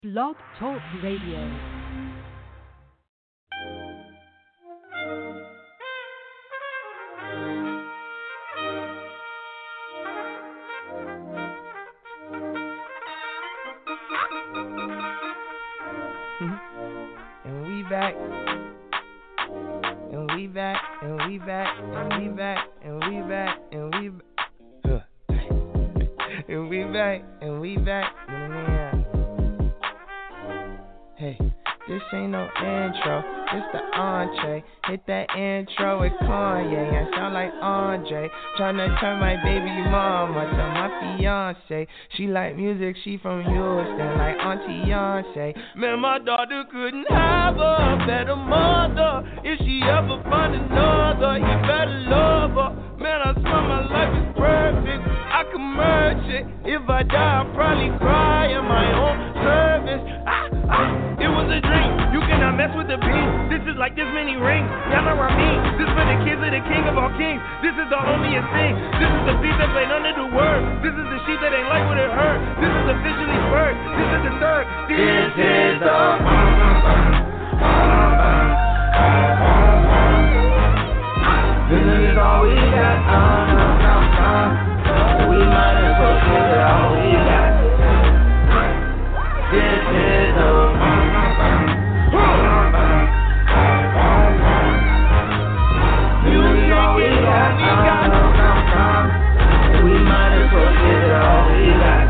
Blog Talk Radio. And we back, and we back, and we back, and we back, and we back, and we and we back, and we back, yeah. Hey, this ain't no intro, this the entree. Hit that intro with Kanye, I sound like Andre. Tryna turn my baby mama to my fiance. She like music, she from Houston, like Auntie Beyonce. Man, my daughter couldn't have a better mother. If she ever find another, you better love her. Man, I swear my life is perfect, I can merge it. If I die, I'll probably cry in my own service. It was a dream, you cannot mess with the beat. This is like this many rings, y'all know what I mean. This for the kids of the king of all kings. This is the homeliest thing. This is the beat that played under the word. This is the sheep that ain't like what it hurt. This is officially bird. This is the third. This is the This is all we got. We might as well give it all we got. This is the music all we got. We might as well give it all we got.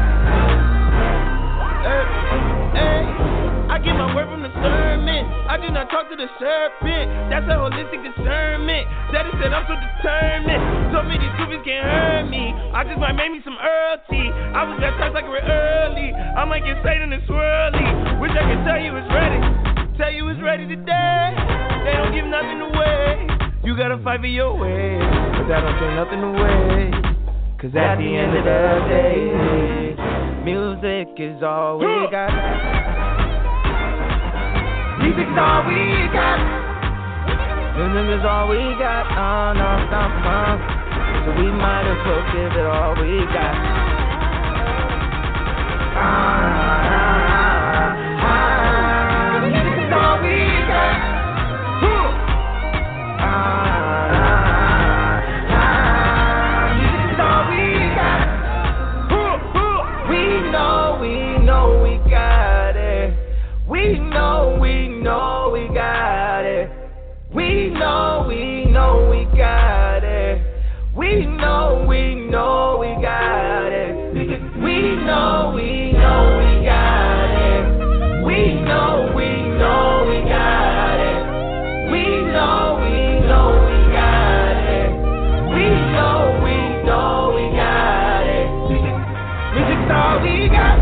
Hey, I get my word from the sermon. I do not talk to the serpent. That's a holistic discernment. Daddy said I'm so determined. Told me these goofies can't hurt me. I just might make me some Earl tea. I was baptized like real early. I might get Satan and swirly. Wish I could tell you it's ready. Tell you it's ready today. They don't give nothing away. You gotta fight for your way, but that don't take nothing away. Cause at the end of the day, music is all we got. Music is all we got. Music is all we got. So we might as well give it all we got. Music is all we got. Music is all we got. We know we got it. We know we got it. We know we got it. We know we got it. We know we got it. We know we got it. We know we got it. We know we got it. Music's all we got.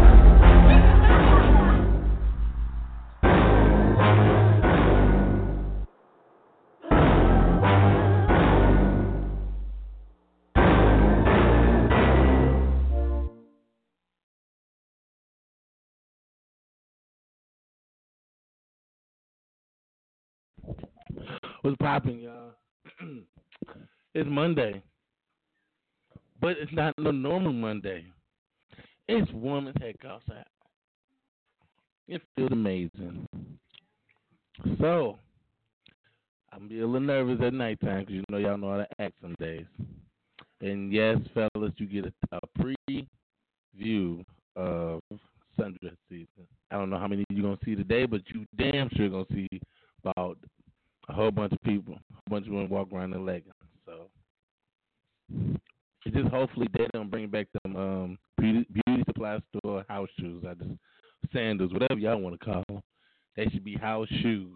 What's poppin', y'all? It's Monday, but it's not no normal Monday. It's warm as heck outside. It feels amazing. So, I'm be a little nervous at nighttime because you know y'all know how to act some days. And yes, fellas, you get a preview of sundress season. I don't know how many you're going to see today, but you damn sure going to see about a whole bunch of people, a bunch of them walk around in leggings. So it's just hopefully they don't bring back them beauty supply store house shoes. Sandals, whatever y'all want to call them. They should be house shoes.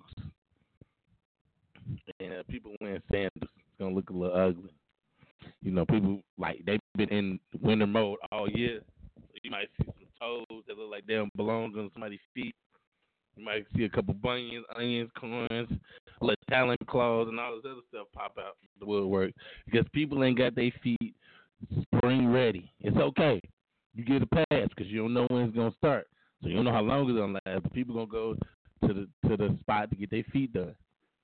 And people wearing sandals, it's gonna look a little ugly. You know, people they've been in winter mode all year. You might see some toes that look like they don't belong on somebody's feet. You might see a couple bunions, onions, corns, little talon claws, and all this other stuff pop out the woodwork because people ain't got their feet spring ready. It's okay. You get a pass because you don't know when it's gonna start, so you don't know how long it's gonna last. But people gonna go to the spot to get their feet done.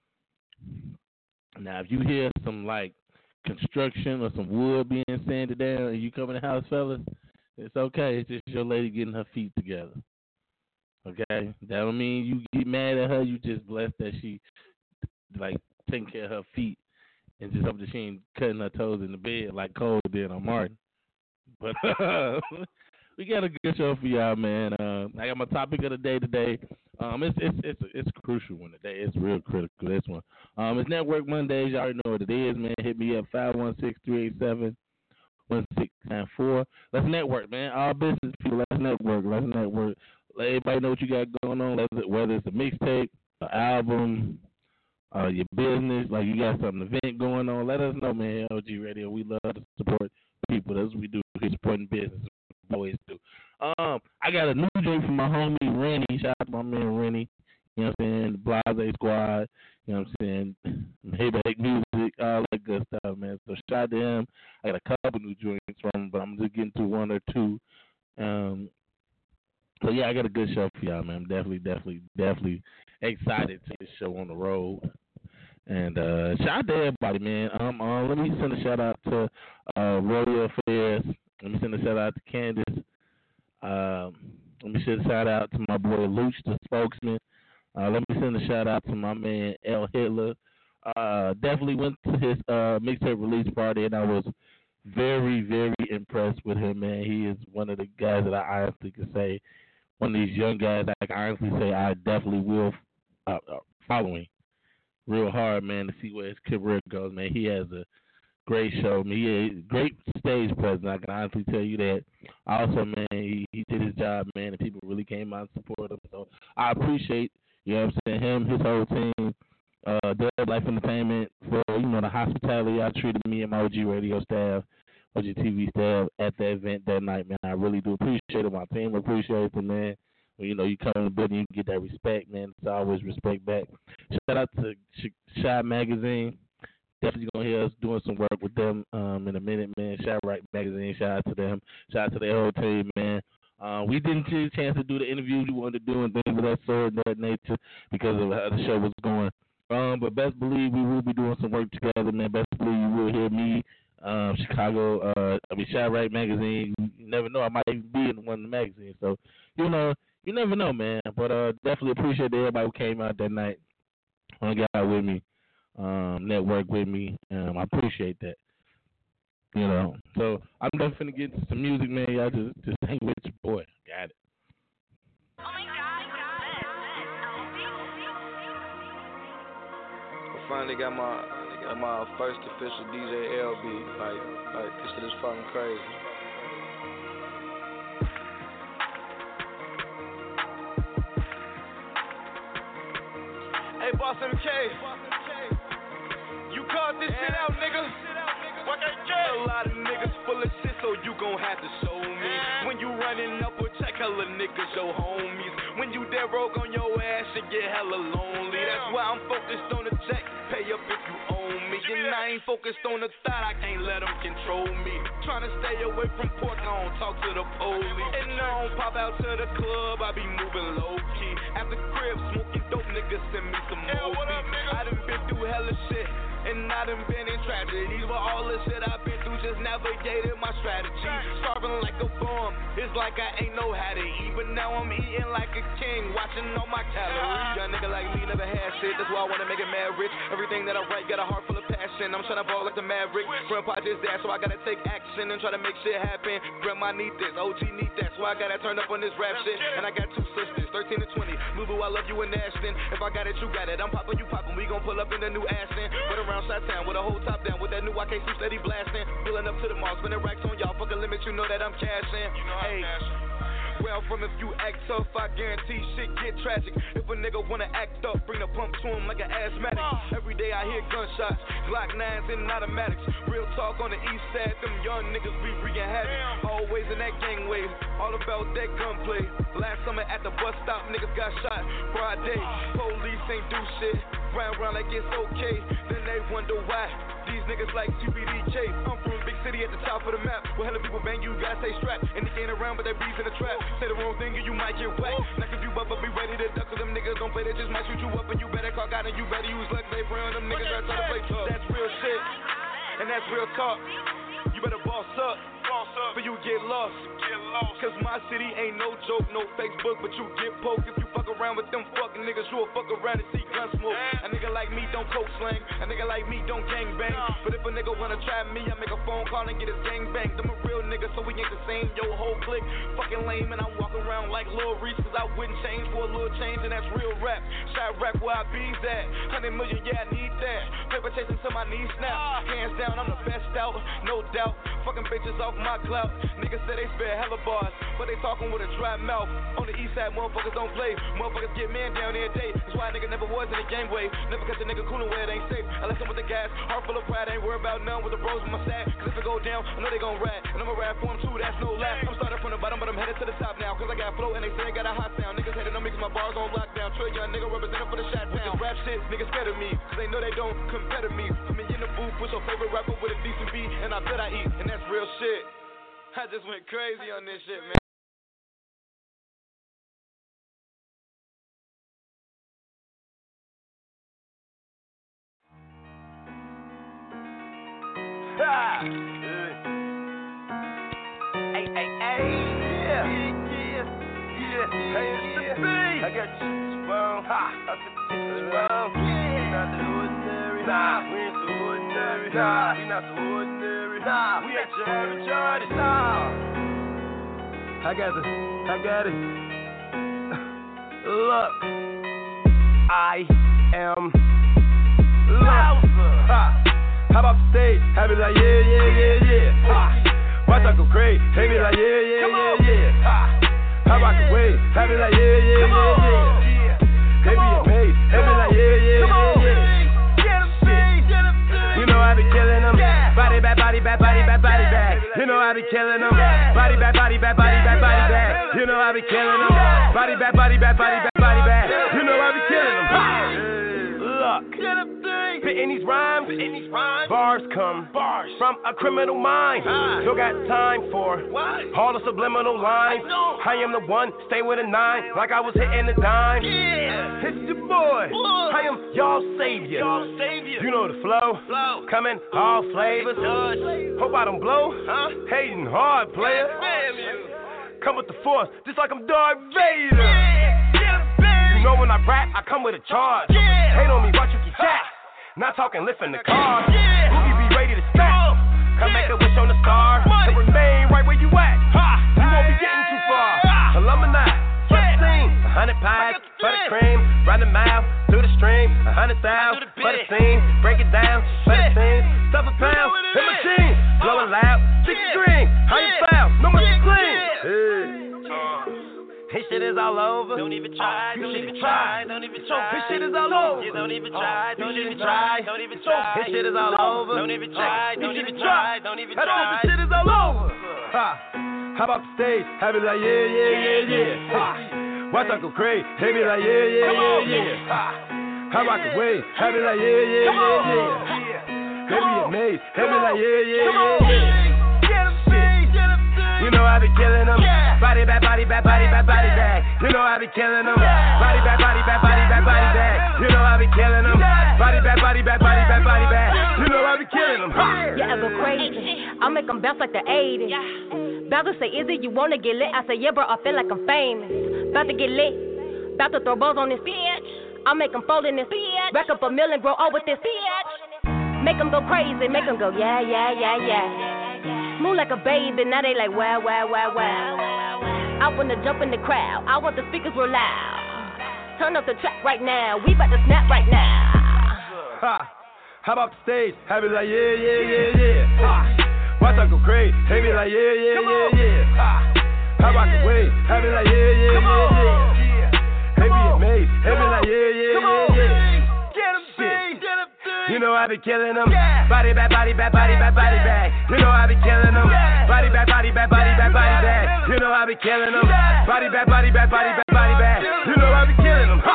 Now, if you hear some construction or some wood being sanded down, and you come in the house, fellas, it's okay. It's just your lady getting her feet together. Okay, that don't mean you get mad at her. You just blessed that she like taking care of her feet and just hope that she ain't cutting her toes in the bed like Cole did on Martin. But we got a good show for y'all, man. I got my topic of the day today. It's a crucial one today. It's real critical. This one. It's Network Mondays. Y'all already know what it is, man. Hit me up 516-387-1694. Let's network, man. All business people. Let's network. Let's network. Let everybody know what you got going on. Whether it's a mixtape, an album, your business, like you got some event going on. Let us know, man. OG Radio. We love to support people. That's what we do. We're supporting business. We always do. I got a new joint from my homie Rennie. Shout out to my man Rennie. You know what I'm saying? The Blase Squad. You know what I'm saying? Maybach Music, all that good stuff, man. So shout out to him. I got a couple new joints from him, but I'm just getting to one or two. So yeah, I got a good show for y'all, man. I'm definitely excited to get the show on the road. And shout out to everybody, man. Let me send a shout out to Rodeo Affairs. Let me send a shout out to Candace. Let me send a shout out to my boy Luch, the spokesman. Let me send a shout out to my man L. Hitler. Definitely went to his mixtape release party, and I was very, very impressed with him, man. He is one of the guys that I honestly can say, one of these young guys that I can honestly say I definitely will follow him real hard, man, to see where his career goes, man. He has a great show. I mean, he has a great stage presence. I can honestly tell you that. Also, man, he did his job, man, and people really came out and supported him. So I appreciate, you know what I'm saying, him, his whole team, Dub Life Entertainment for, the hospitality y'all treated me and my OG Radio staff, OG TV staff at the event that night, man. I really do appreciate it. My team appreciates it, man. You come in the building, you get that respect, man. It's always respect back. Shout out to Shy Magazine. Definitely going to hear us doing some work with them in a minute, man. Shy Right Magazine, shout out to them. Shout out to their whole team, man. We didn't get a chance to do the interviews we wanted to do and things of that sort and that nature because of how the show was going. But best believe we will be doing some work together, man. Best believe you will hear me, Chicago, Shy Right Magazine. You never know, I might even be in one of the magazines. So, you never know, man. But definitely appreciate everybody who came out that night, hung out with me, network with me. I appreciate that. So I'm definitely gonna get into some music, man. Y'all just hang with your boy. Got it. Oh my God. I finally got my first official DJ LB. Like this shit is fucking crazy. Hey, Boss MK, you caught this shit out, nigga. A lot of niggas full of shit, so you gon' have to show me. When you running up or check hella niggas, your homies. When you dead broke on your ass, you get hella lonely. That's why I'm focused on the check, pay up if you owe me. And I ain't focused on the thought, I can't let them control me. Tryna stay away from pork, I don't talk to the police. And I don't pop out to the club, I be moving low-key. At the crib, smoking dope, niggas send me some more beef. I done been through hella shit, and I done been in tragedies. But all the shit I've been through just navigated my strategy. Starving like a bum, it's like I ain't know how to eat. But now I'm eating like a king, watching all my calories. Young nigga like me never had shit, that's why I wanna make it mad rich. Everything that I write got a heart full of passion. I'm tryna ball like the Maverick. Grandpa just died, so I gotta take action and try to make shit happen. Grandma need this, OG need that, so I gotta turn up on this rap shit. And I got two sisters, 13 and 20. Lulu, I love you and Ashton. If I got it, you got it. I'm poppin', you poppin'. We gon' pull up in the new Ashton. Right around Chi-Town with a whole top down. With that new YK suit steady blasting. Pulling up to the mall, spending racks on y'all. Fuck a limit, you know that I'm cashing. Hey. Where I'm from, if you act tough, I guarantee shit get tragic. If a nigga wanna act up, bring the pump to him like an asthmatic. Every day I hear gunshots, Glock 9s and automatics. Real talk on the east side, them young niggas be wreaking havoc. Always in that gangway, all about that gunplay. Last summer at the bus stop, niggas got shot. Broad day, police ain't do shit. Round like it's okay, then they wonder why. These niggas like TPDK. I'm from a big city at the top of the map. Where hella people bang you, gotta stay strapped. And they ain't around, but they bees in the trap. Say the wrong thing and you might get whacked. Knock if you up, but be ready to duck. Cause them niggas don't play, they just might shoot you up. And you better call God and you better use luck. They friend them niggas that try to play tough. That's real shit, and that's real talk. You better boss up. For you get lost. Cause my city ain't no joke, no Facebook, but you get poked. If you fuck around with them fucking niggas, you'll fuck around and see gun smoke. A nigga like me don't coke slang, a nigga like me don't gang bang. But if a nigga wanna try me, I make a phone call and get his gang banged. I'm a real nigga, so we ain't the same, yo, whole clique. Fucking lame, and I walk around like Lil Reese, cause I wouldn't change for a little change, and that's real rap. Shot rap where I be's at, 100 million, yeah, I need that. Paper chasing till my knees snap. Hands down, I'm the best out, no doubt. Fucking bitches off my clout. Niggas say they spit hella bars, but they talking with a dry mouth. On the east side, motherfuckers don't play. Motherfuckers get man down every day. That's why a nigga never was in the game way. Never catch a nigga coolin' where it ain't safe. I left him with the gas, heart full of pride. Ain't worried about none with the bros in my side. Cause if it go down, I know they gon' ride. And I'ma ride for them too, that's no lie. I'm starting from the bottom, but I'm headed to the top now. Cause I got flow and they say I got a hot sound. Niggas hating on me cause my bars on lockdown. Trey young nigga representing for the shot town. Rap shit, niggas scared of me. Cause they know they don't compare to me. Put me in the booth with your favorite rapper with a decent beat. And I bet I eat, and that's real shit. I just went crazy on this shit, man. Hey, yeah. Hey, it's the beat. I got you, Spoon. I said, Spoon. We not the ordinary. Nah, we ain't so ordinary. Nah, we not so ordinary. Nah, we ain't your average artist. Nah. I got it. Look, I am Louser. How about the stage? Have it like yeah. Watch I go crazy. Have it like yeah. How about the way? Have it like yeah. They be amazed. Have it like yeah. You know I be killing them. Body back. You know I be killing them. Body back. You know I be killing them. Body back. You know I be killing them. Look. Spitting these rhymes, bars come from a criminal mind. Still got time for all the subliminal lines. I am the one, stay with a 9, like I was hitting a dime. It's your boy, I am y'all savior. You know the flow, coming all flavors. Hope I don't blow, hating hard player. Come with the force, just like I'm Darth Vader. You know when I rap, I come with a charge. Hate on me, watch you get jacked. Not talking lifting the car. Boogie be ready to snap. Come make a wish on the star. And remain right where you at. You won't be getting too far. Alumni, 100 pies, butter cream, round the mile, through the stream, 100,000 for the scene, break it down, for the scene, stuff a pound, hit my jeans, blowing loud, big string, how you foul, no more clean. His shit is all over. Don't even try. His shit is all over. You don't even try. His shit is all over. Don't even try. His shit is all over. How about the stage? Have it like yeah. Watch I go crazy. Have it like yeah. How about the way? Have it like yeah. They be amazed. Have it like yeah. You know I be killing them. Body back. You know I be killing them. Body back. You know I be killing them. Body back. You know I be killing them. Yeah, I go crazy. I make them bounce like the 80s. Bounce to say, is it you wanna get lit? I say, yeah, bro, I feel like I'm famous. About to get lit. About to throw balls on this bitch. I make them fold in this bitch. Rack up $1 million, grow old with this bitch. Make them go crazy. Make them go, yeah. Move like a baby, now they like, wow. I wanna jump in the crowd, I want the speakers real loud. Turn up the track right now, we about to snap right now. How about the stage? Have it like yeah. Watch I go crazy, have it like yeah. How about the way? Have it like yeah. They be amazed, have it like yeah. You know I be killing them. Body back. You know I be killing them. Body back. You know I be killing them. Body back. You know I be killing them.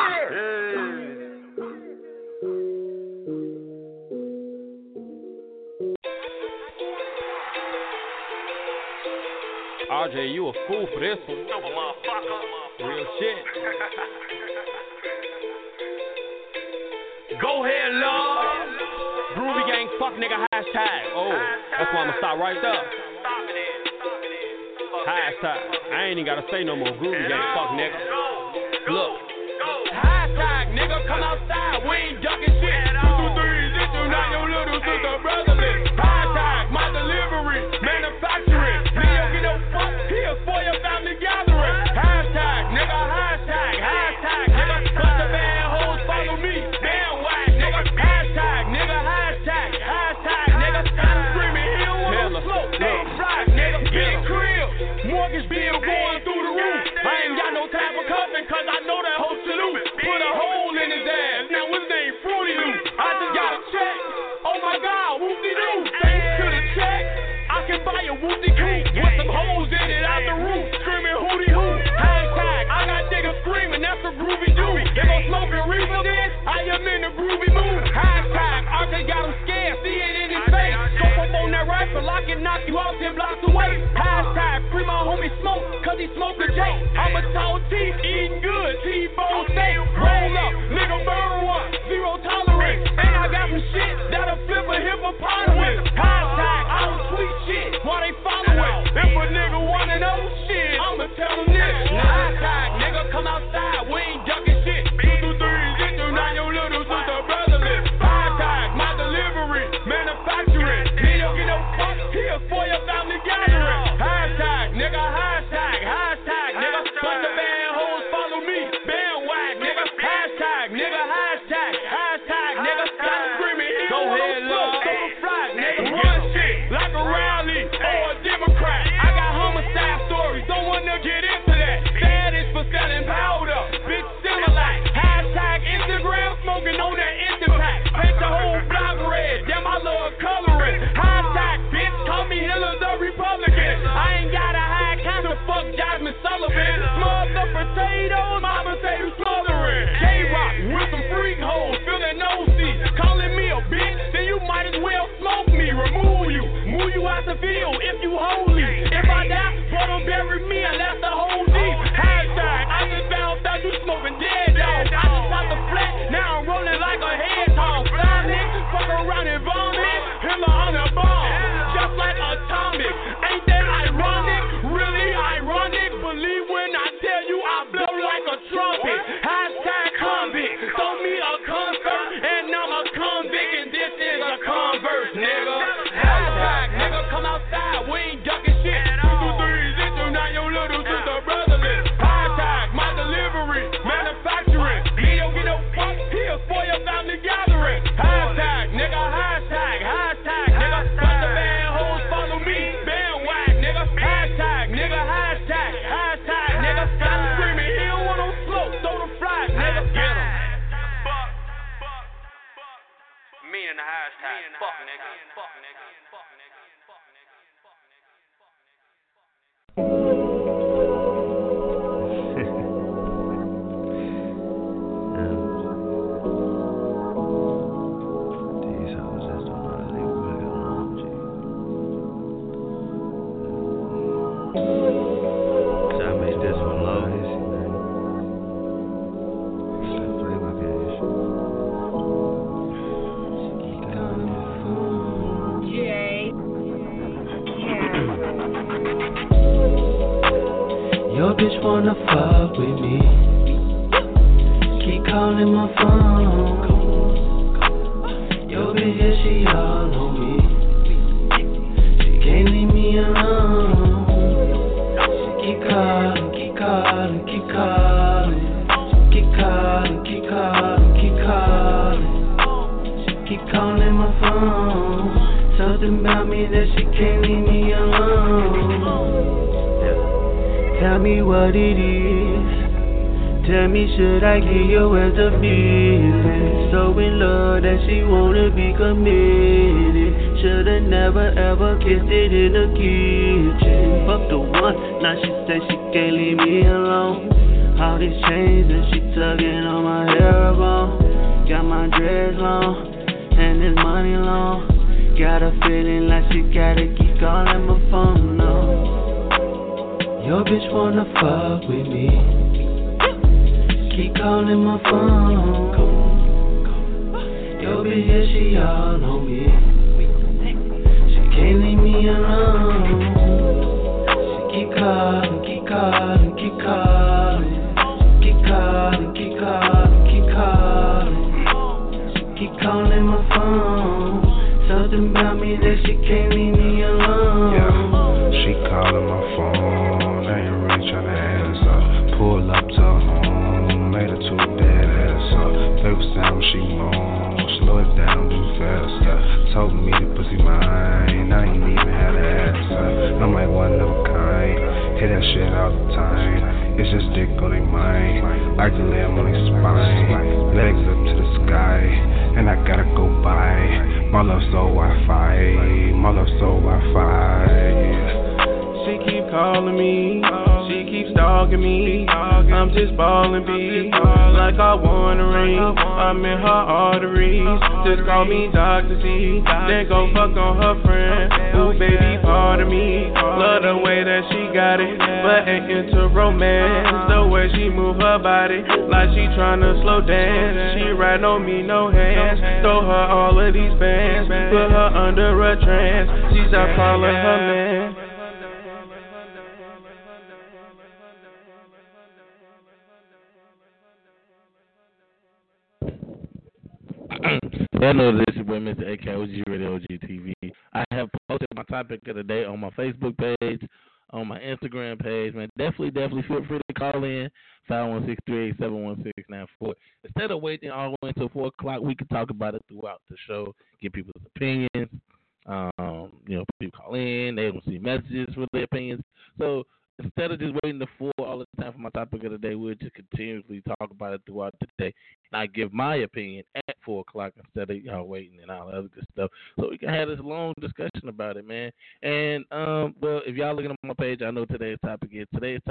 RJ, you a fool for this one. Real shit. Go ahead, love. Groovy gang, fuck nigga, hashtag. Oh, that's why I'ma stop right there. Hashtag, I ain't even gotta say no more groovy gang, fuck nigga. Look. Hashtag, nigga, come outside, we ain't ducking shit. 2, 2, 3, this is not your little sister brotherly. Hashtag, my delivery, manufacturing. Nigga, get no fuck here for your family gathering. Hashtag, nigga, hashtag, nigga. Bunch of bad hoes follow me, bandwagon, nigga. Hashtag, nigga, hashtag, nigga. I'm screaming, he don't want no smoke, ain't fried, nigga. Big crib, mortgage bill going through the roof. I ain't got no time for cuffing, cause I know that hoe salute. Put a hole in his ass, now his name Fruity Loop. I just got a check, oh my god, whoop-de-doo. Thanks to the check, I can buy a whoop-de-coo with some holes in it out the roof, screaming hootie-hoo. Hashtag, I got niggas screaming, that's a groovy dude. If I'm smoking reefer this, I am in the groovy mood. Hashtag, I just got him scared, see it in his face. Scope up on that rifle, I can knock you out 10 blocks away. Hashtag, free my homie Smoke, cause he smoked a J. I'm a tall teeth, eating good, T-bone steak. Roll up, nigga burn one, 0 tolerance. And I got some shit that'll flip a hippopotamus. Hashtag, I don't tweet shit while they following. If a nigga wanna know shit, I'ma tell him this. Hashtag, nigga come outside, we ain't ducking shit. 2, 2, 3, this is not your little sister brotherly. Hashtag, my delivery, manufacturing. Nigga, get no fuck here for your family gathering. Hashtag, nigga, hashtag, nigga. Bunch of bad hoes follow me, bandwagon, nigga. Hashtag, nigga, hashtag, nigga. I'm screaming, go ahead, love. Super fly, nigga. Run shit like a rally or a Democrat. I got homicide stories, don't wanna get into that. Status for selling powder, bitch Similac. Hashtag Instagram smoking on that Instapack. Paint the whole block red, damn I love coloring. Hashtag bitch, call me Hillary the Republican. I ain't got a high kind of fuck Jasmine Sullivan. Smug the potatoes, mama say you smothering. K-Rock with some freak hoes, feeling nosy. Calling me a bitch, then you might as well smoke me. Remove you, move you out the field if you holy. If I die, but don't bury me unless the whole deep. Hashtag, I just found out you smoking dead dog. I just got the flat, now I'm rolling like a hedgehog. Fly nigga, fuck around and vomit. Hitler on the bomb, just like atomic. Ain't that ironic? Really ironic? Believe when I tell you I blow like a trumpet. Hashtag convict, throw me a concert, and I'm a convict, and this is a Converse, nigga. Hashtag, nigga, come outside, we ain't ducking shit. 2, 2, 3, this is not your little sister brotherly. Hashtag, my delivery, manufacturing. Nigga, get no fuck here for your family gathering. Hashtag, nigga, nigga. Bunch of bad hoes follow me, bandwagon, nigga. Hashtag, nigga, nigga. I'm screaming, he don't want no smoke, throw the flies, nigga. Get him. Meaning the hashtag, fuck nigga. Your bitch wanna fuck with me. Keep calling my phone. Your bitch, yeah, she all on me. She can't leave me alone. She keep calling. She keep calling my phone. Something about me that she can't leave me alone. Tell me what it is. Tell me, should I give your ass a feeling? So in love that she wanna be committed. Shoulda never ever kissed it in the kitchen. Fuck the one, now she say she can't leave me alone. All these chains and she tugging on my hair bone. Got my dreads long and this money long. Got a feeling like she gotta keep calling my phone, no. Your bitch wanna fuck with me. Keep calling my phone. Your bitch, yeah, she all on me. She can't leave me alone. She keep calling. calling, keep calling, keep calling. Keep calling, keep calling, keep calling. Keep calling my phone. Something about me that she can't leave me alone. Yeah, she calling my phone. I ain't really tryna answer. Pull up to her home. Made her too bad ass up. Every time she moan, slow it down, do faster. Told me the pussy mine. I ain't even had to answer. I'm like one of a kind. Hit that shit all the time. It's just dick on their mind. Like to live on their spine. Legs up to the sky. And I gotta go by. My love so Wi-Fi. My love so Wi-Fi. She keep calling me, she keeps stalking me. I'm just ballin' B, like I want a ring. I'm in her arteries. Just call me Dr. C, then go fuck on her friend. Ooh, baby, part of me. Love the way that she got it, but ain't into romance. The way she move her body, like she tryna slow dance. She ride on me, no hands. Throw her all of these fans, put her under a trance. She start calling her man. I know this is your boy Mr. AK, OG Radio, OG TV. I have posted my topic of the day on my Facebook page, on my Instagram page, man. Definitely feel free to call in, 516-387-1694. Instead of waiting all the way until 4 o'clock, we can talk about it throughout the show, get people's opinions. People call in, they don't see messages for their opinions. So instead of just waiting to 4 all the time for my topic of the day, we'll just continuously talk about it throughout the day. And I give my opinion at 4 o'clock instead of y'all waiting and all that other good stuff. So we can have this long discussion about it, man. And, well, if y'all looking at my page, I know today's topic is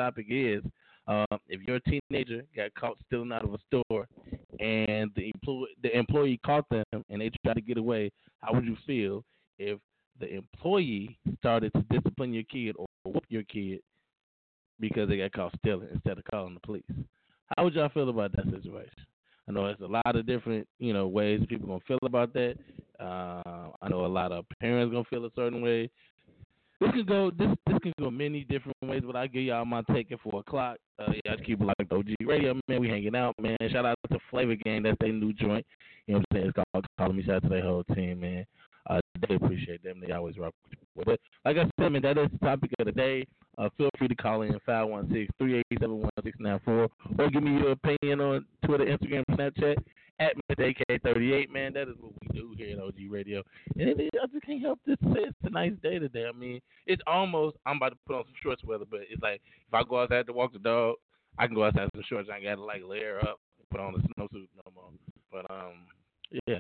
if you're a teenager, got caught stealing out of a store, and the employee caught them and they tried to get away, how would you feel if the employee started to discipline your kid or whoop your kid because they got caught stealing instead of calling the police? How would y'all feel about that situation? I know there's a lot of different, ways people going to feel about that. I know a lot of parents going to feel a certain way. This can go many different ways, but I'll give y'all my take at 4 o'clock. Y'all keep it like OG Radio, man. We hanging out, man. Shout out to Flavor Gang. That's their new joint. You know what I'm saying? It's called Calling Me. Shout out to their whole team, man. They appreciate them. They always rock with it. But like I said, man, that is the topic of the day. Feel free to call in 516-387-1694 or give me your opinion on Twitter, Instagram, Snapchat at Mr. AK38, man. That is what we do here at OG Radio. And I just can't help this to say it's a nice day today. I mean, it's almost, I'm about to put on some shorts weather, but it's like if I go outside to walk the dog, I can go outside in some shorts. I ain't got to like layer up and put on a snowsuit no more. But, yeah.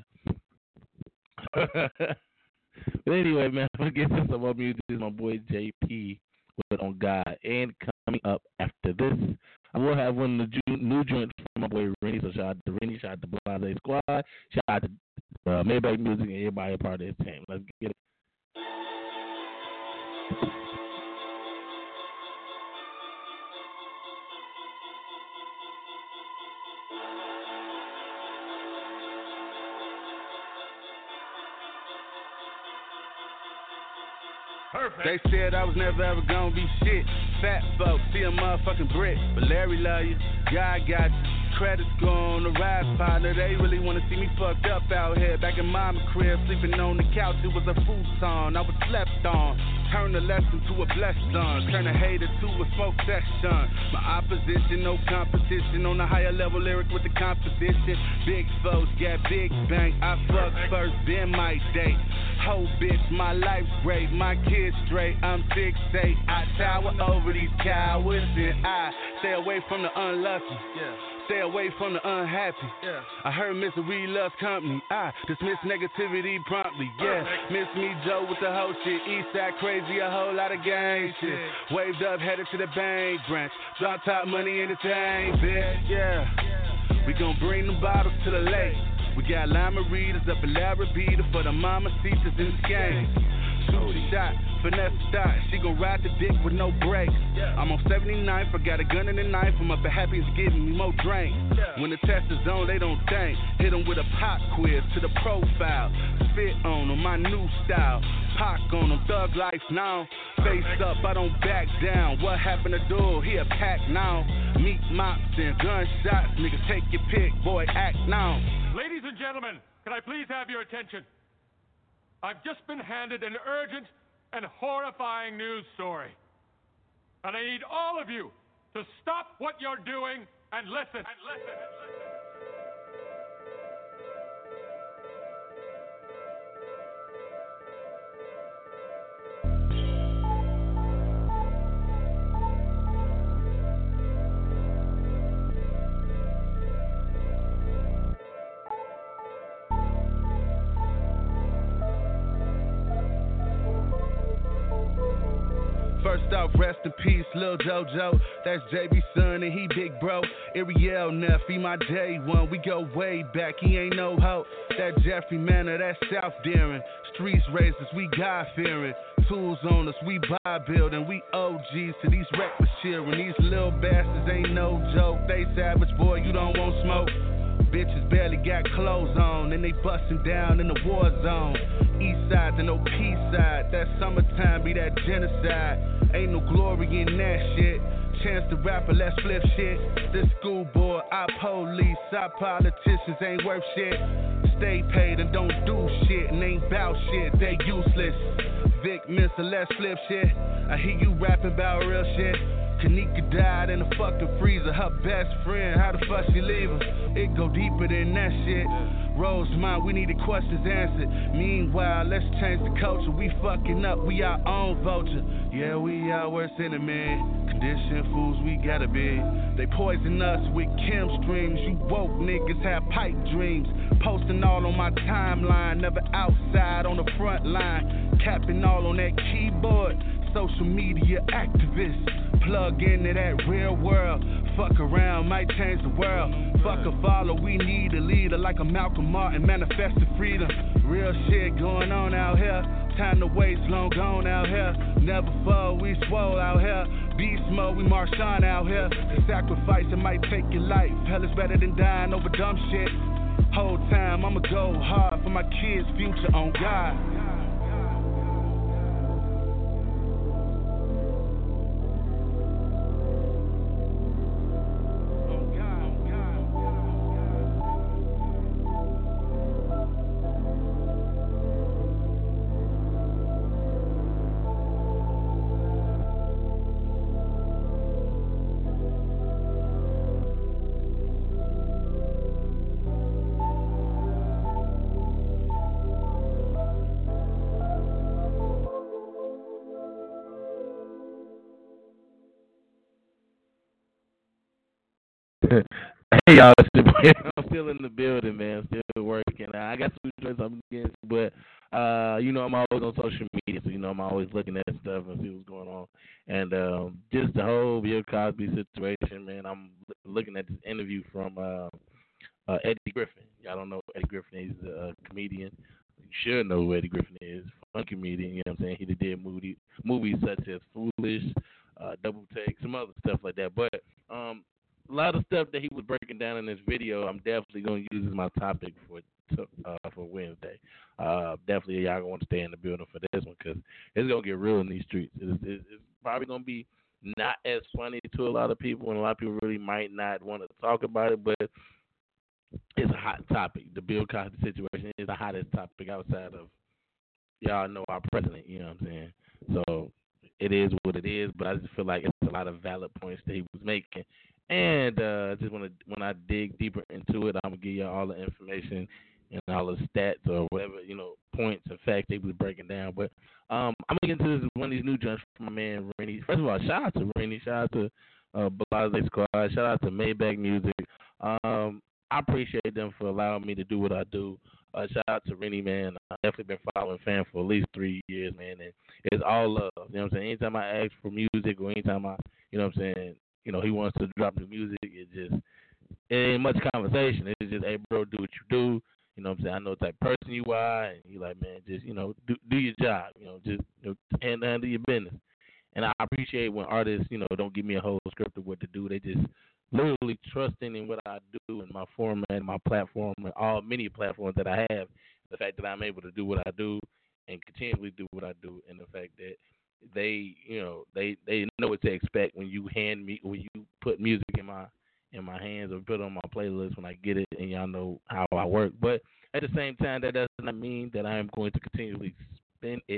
But anyway, man, I'm going to get to some more music. This is my boy JP with On God. And coming up after this, I will have one of the new joints from my boy Rennie. So shout out to Rennie, shout out to Blase Squad, shout out to Maybach Music, and everybody a part of this team. Let's get it. Perfect. They said I was never ever gonna be shit. Fat folks, see a motherfucking brick. But Larry love you, God got you. Credit score on the rise, partner. They really wanna see me fucked up out here. Back in mama crib, sleeping on the couch. It was a futon, I was slept on. Turn the lesson to a blessed son. Turn a hater to a smoke session. My opposition, no competition. On a higher level lyric with the composition. Big folks got big bank. I fuck first, then my date. Ho bitch, my life's great. My kids straight, I'm 6'8". I tower over these cowards and I stay away from the unlucky. Stay away from the unhappy. I heard misery loves company. I dismiss negativity promptly. Miss me Joe with the whole shit. Eastside crazy, a whole lot of gang shit. Waved up, headed to the bank branch. Drop top money in the tank, bitch. We gon' bring them bottles to the lake. We got lima readers up in Larabita for the mama seats in the game. Sushi shot, finesse dot. She gon' ride the dick with no brakes. I'm on 79th, I got a gun and a knife. I'm up at Happy's giving me more drink. When the test is on, they don't think. Hit them with a pop quiz to the profile. Spit on them, my new style. Pac on them, thug life now. Face up, I don't back down. What happened to dude? He a pack now. Meat mops and gunshots. Niggas take your pick, boy, act now. Ladies and gentlemen, can I please have your attention? I've just been handed an urgent and horrifying news story. And I need all of you to stop what you're doing and listen. First off, rest in peace, Lil JoJo. That's JB son and he big bro. Ariel Neff, he my day one. We go way back, he ain't no hoe. That Jeffrey Manor, that South Deering. Streets raisers, we God fearing. Tools on us, we buy building. We OGs to these reckless cheering. These little bastards ain't no joke. They savage, boy, you don't want smoke. Bitches barely got clothes on, and they bustin' down in the war zone. East side to no peace side, that summertime be that genocide. Ain't no glory in that shit. Chance the Rapper, let's flip shit. This school board, our police, our politicians ain't worth shit. Stay paid and don't do shit, and ain't bout shit, they useless. Vic Mensa, let's flip shit. I hear you rapping about real shit. Kanika died in a fucking freezer. Her best friend, how the fuck she leave her? It go deeper than that shit. Rosemont, we need the questions answered. Meanwhile, let's change the culture. We fucking up, we our own vulture. Yeah, we our worst enemy. Conditioned fools we gotta be. They poison us with chem streams. You woke niggas have pipe dreams. Posting all on my timeline. Never outside on the front line. Capping all on that keyboard. Social media activists. Plug into that real world. Fuck around, might change the world. Fuck a follow, we need a leader like a Malcolm Martin, manifested freedom. Real shit going on out here. Time to waste, long gone out here. Never fall, we swole out here. Beast mode, we march on out here. The sacrifice, it might take your life. Hell is better than dying over dumb shit. Whole time, I'ma go hard for my kids' future on God. Hey y'all, I'm still in the building, man. Still working. I got some joints I'm against, but you know I'm always on social media, so you know I'm always looking at stuff and see what's going on. And just the whole Bill Cosby situation, man. I'm looking at this interview from Eddie Griffin. Y'all don't know Eddie Griffin. He's a comedian. You should know who Eddie Griffin is. Fun comedian. You know what I'm saying? He did movies such as Foolish, Double Take, some other stuff like that. But a lot of stuff that he was breaking down in this video, I'm definitely going to use as my topic for Wednesday. Definitely, y'all going to want to stay in the building for this one because it's going to get real in these streets. It's probably going to be not as funny to a lot of people, and a lot of people really might not want to talk about it, but it's a hot topic. The Bill Cosby situation is the hottest topic outside of, y'all know, our president, you know what I'm saying? So it is what it is, but I just feel like it's a lot of valid points that he was making. And just when I dig deeper into it, I'm gonna give you all the information and all the stats or whatever, you know, points and facts they was breaking down. But I'm gonna get into this one of these new joints from my man Rennie. First of all, shout out to Rennie, shout out to Blase Squad, shout out to Maybach Music. I appreciate them for allowing me to do what I do. Shout out to Rennie, man. I've definitely been following fan for at least 3 years, man, and it's all love. You know what I'm saying? Anytime I ask for music or anytime I, you know what I'm saying, you know, he wants to drop new music, it ain't much conversation. It's just, hey, bro, do what you do. You know what I'm saying? I know the type of person you are, and you're like, man, just, do your job. Just handle your business. And I appreciate when artists, don't give me a whole script of what to do. They just literally trusting in what I do and my format, my platform, and all many platforms that I have. The fact that I'm able to do what I do and continually do what I do, and the fact that they know what to expect when you put music in my hands or put it on my playlist when I get it, and y'all know how I work. But at the same time, that does not mean that I am going to continually spin it,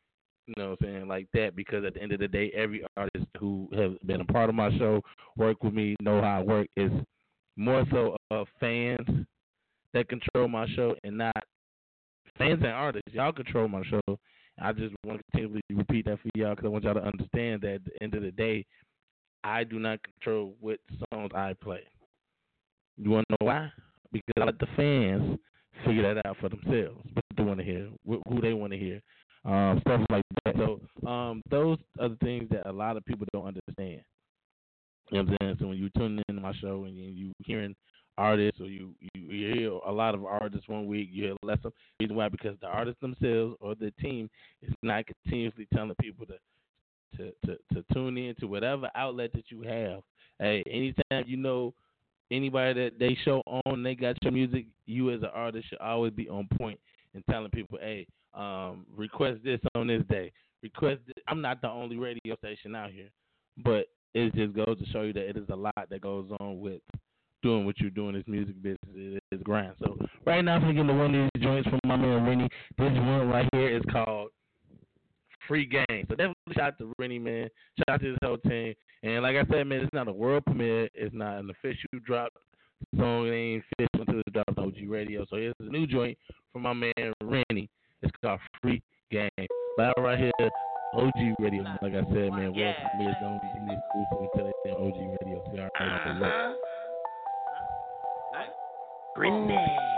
like that, because at the end of the day, every artist who has been a part of my show, work with me, know how I work, is more so fans that control my show and not fans and artists. Y'all control my show. I just want to continually repeat that for y'all because I want y'all to understand that at the end of the day, I do not control what songs I play. You want to know why? Because I let the fans figure that out for themselves, what they want to hear, who they want to hear, stuff like that. So those are the things that a lot of people don't understand. You know what I'm saying? So when you tune into my show and you hearing artists, or you hear a lot of artists one week, you hear less of. Reason why? Because the artists themselves or the team is not continuously telling people to tune in to whatever outlet that you have. Hey, anytime anybody that they show on, they got your music, you as an artist should always be on point and telling people, hey, request this on this day. Request this. I'm not the only radio station out here, but it just goes to show you that it is a lot that goes on with doing what you're doing. This music business is grind. So right now, I'm going to get into one of these joints from my man Rennie. This one right here is called Free Game. So definitely shout out to Rennie, man. Shout out to his whole team. And like I said, man, it's not a world premiere. It's not an official drop song. It ain't official until it's dropped on OG Radio. So here's a new joint from my man Rennie. It's called Free Game. But right here, OG Radio. Like I said, man, world premieres don't be exclusive until they on OG Radio. So y'all already know. Rennie.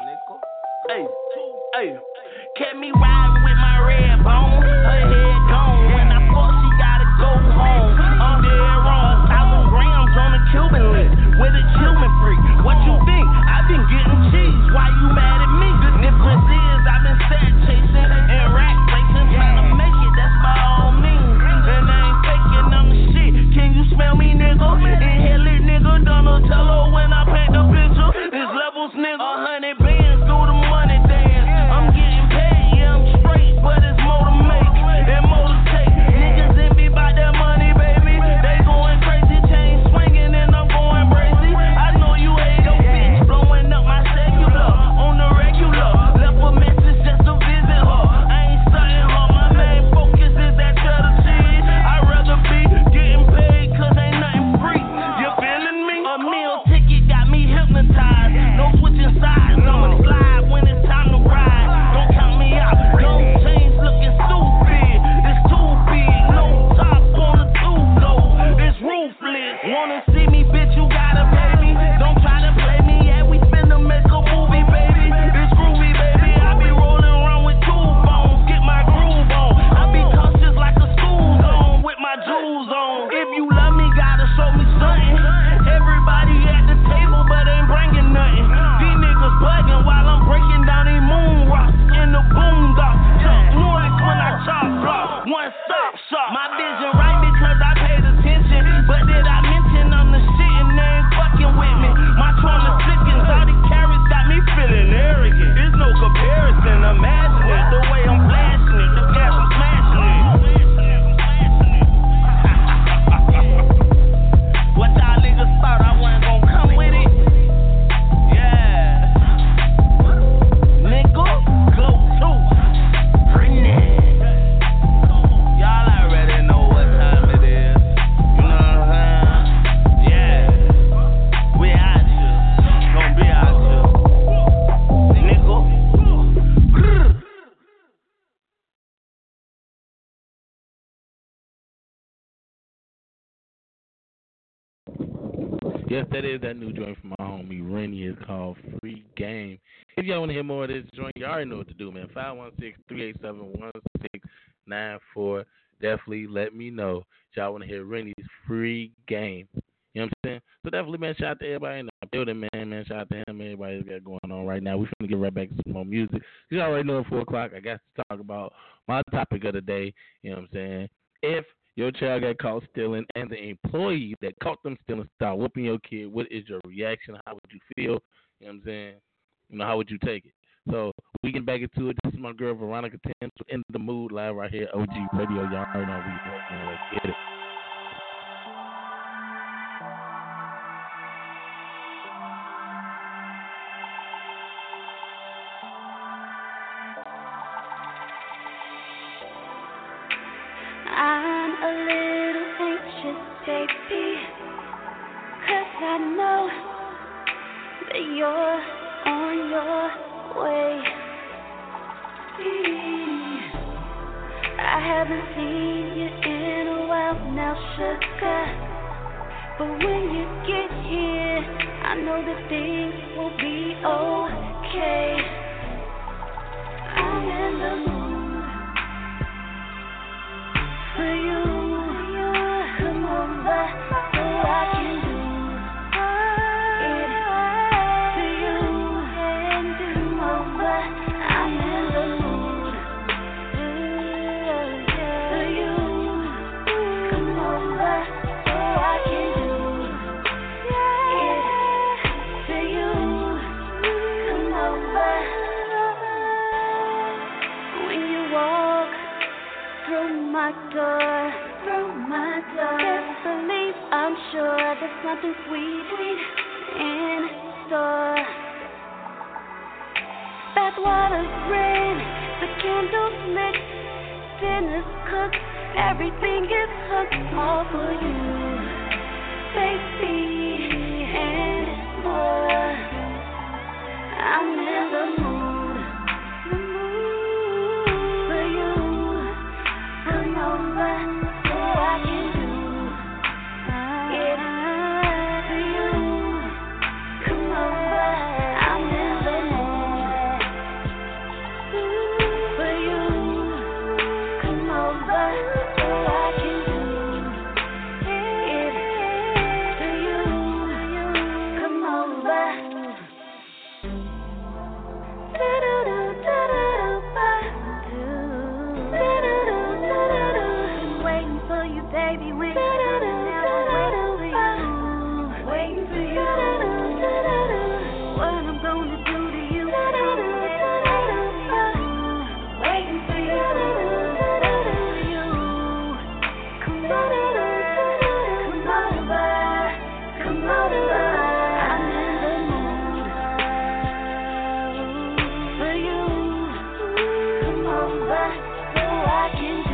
Hey. Kept me riding with my red bone. Her head gone. When I fuck, she gotta go home. I'm dead wrong. 1,000 grams on a Cuban list with a Cuban freak. What you think? I've been getting cheese. Why you mad at me? The difference is I've been set chasing and rack racing, trying to make it. That's by all means. And I ain't faking, I'm the shit. Can you smell me, nigga? Inhale it, nigga. Donatello when I paint the picture. It's levels, nigga. 100 bands through the money dance. I'm getting paid, yeah, I'm straight, but it's more to make and more to take. Niggas envy about that money, baby. They going crazy, chain swinging, and I'm going crazy. I know you hate your bitch, blowing up my cellular on the regular. Left a message just to visit her. I ain't stunting her, my main focus is that cheddar cheese. I'd rather be getting paid, cause ain't nothing free. You feeling me? A meal ticket got me hypnotized. No switching sides, I'ma slide when it's time to ride. Don't count me out, gold chains looking stupid. It's too big, no top on the tube though. It's ruthless. Wanna see me, bitch, you gotta pay me. Don't try to play me, yeah, we finna make a movie, baby. It's groovy, baby. I be rolling around with two bones, get my groove on. I be cautious like a school zone with my jewels on. If you love me, gotta show me something. Everybody at the table, but ain't bringing nothing. These niggas bugging while I'm breaking down these moon rocks in the boondocks. Chuck Norris when I chop block. One stop shop. My vision right because I paid attention. But did I mention I'm the shit and they ain't fucking with me? My trauma chickens, all the carrots got me feeling arrogant. There's no comparison. Imagine it, the way I'm flashing it, the gas I'm smashing it. What y'all niggas thought I wasn't gonna come with it? Yeah. Nigga, go to Rennie. Y'all already know what time it is. You know what I'm saying? Yeah. We out here. Gonna be out here. Nigga. Yes, that is that new joint from my homie Rennie. It's called Free Game. If y'all want to hear more of this joint, you already know what to do, man. 516-387-1694. Definitely let me know if y'all want to hear Rennie's Free Game. You know what I'm saying? So definitely, man, shout out to everybody in the building, man. Shout out to him, everybody's got going on right now. We're finna get right back to some more music. You already know at 4 o'clock, I got to talk about my topic of the day. You know what I'm saying? If your child got caught stealing and the employee that caught them stealing start whooping your kid, what is your reaction? How would you feel? You know what I'm saying? How would you take it? So we get back into it. This is my girl Veronica Thames in the mood live right here, OG Radio. Y'all already know we working. Let's get it. I'm a little anxious, baby, 'cause I know that you're on your way. I haven't seen you in a while now, sugar, but when you get here, I know that things will be okay. I'm in the mood for you. Come over so I can do it for you. And come over, I'm in the mood for you. Come over so I can do it for you. Come over. When you walk through my door, best believe I'm sure there's something sweet in store. Bathwater's red, the candles lit, dinner's cooked, everything is hooked, all for you, baby, and more. I'm in the mood for you. Come over so I can do it for you. Come over, I'm in the mood for you. Come over so I can do it for you. Come over. Waiting for you, baby, when you come down, waiting for you, what I'm gonna do to you, waiting for you, come over, come over, I'm in the mood for you, come over so I can do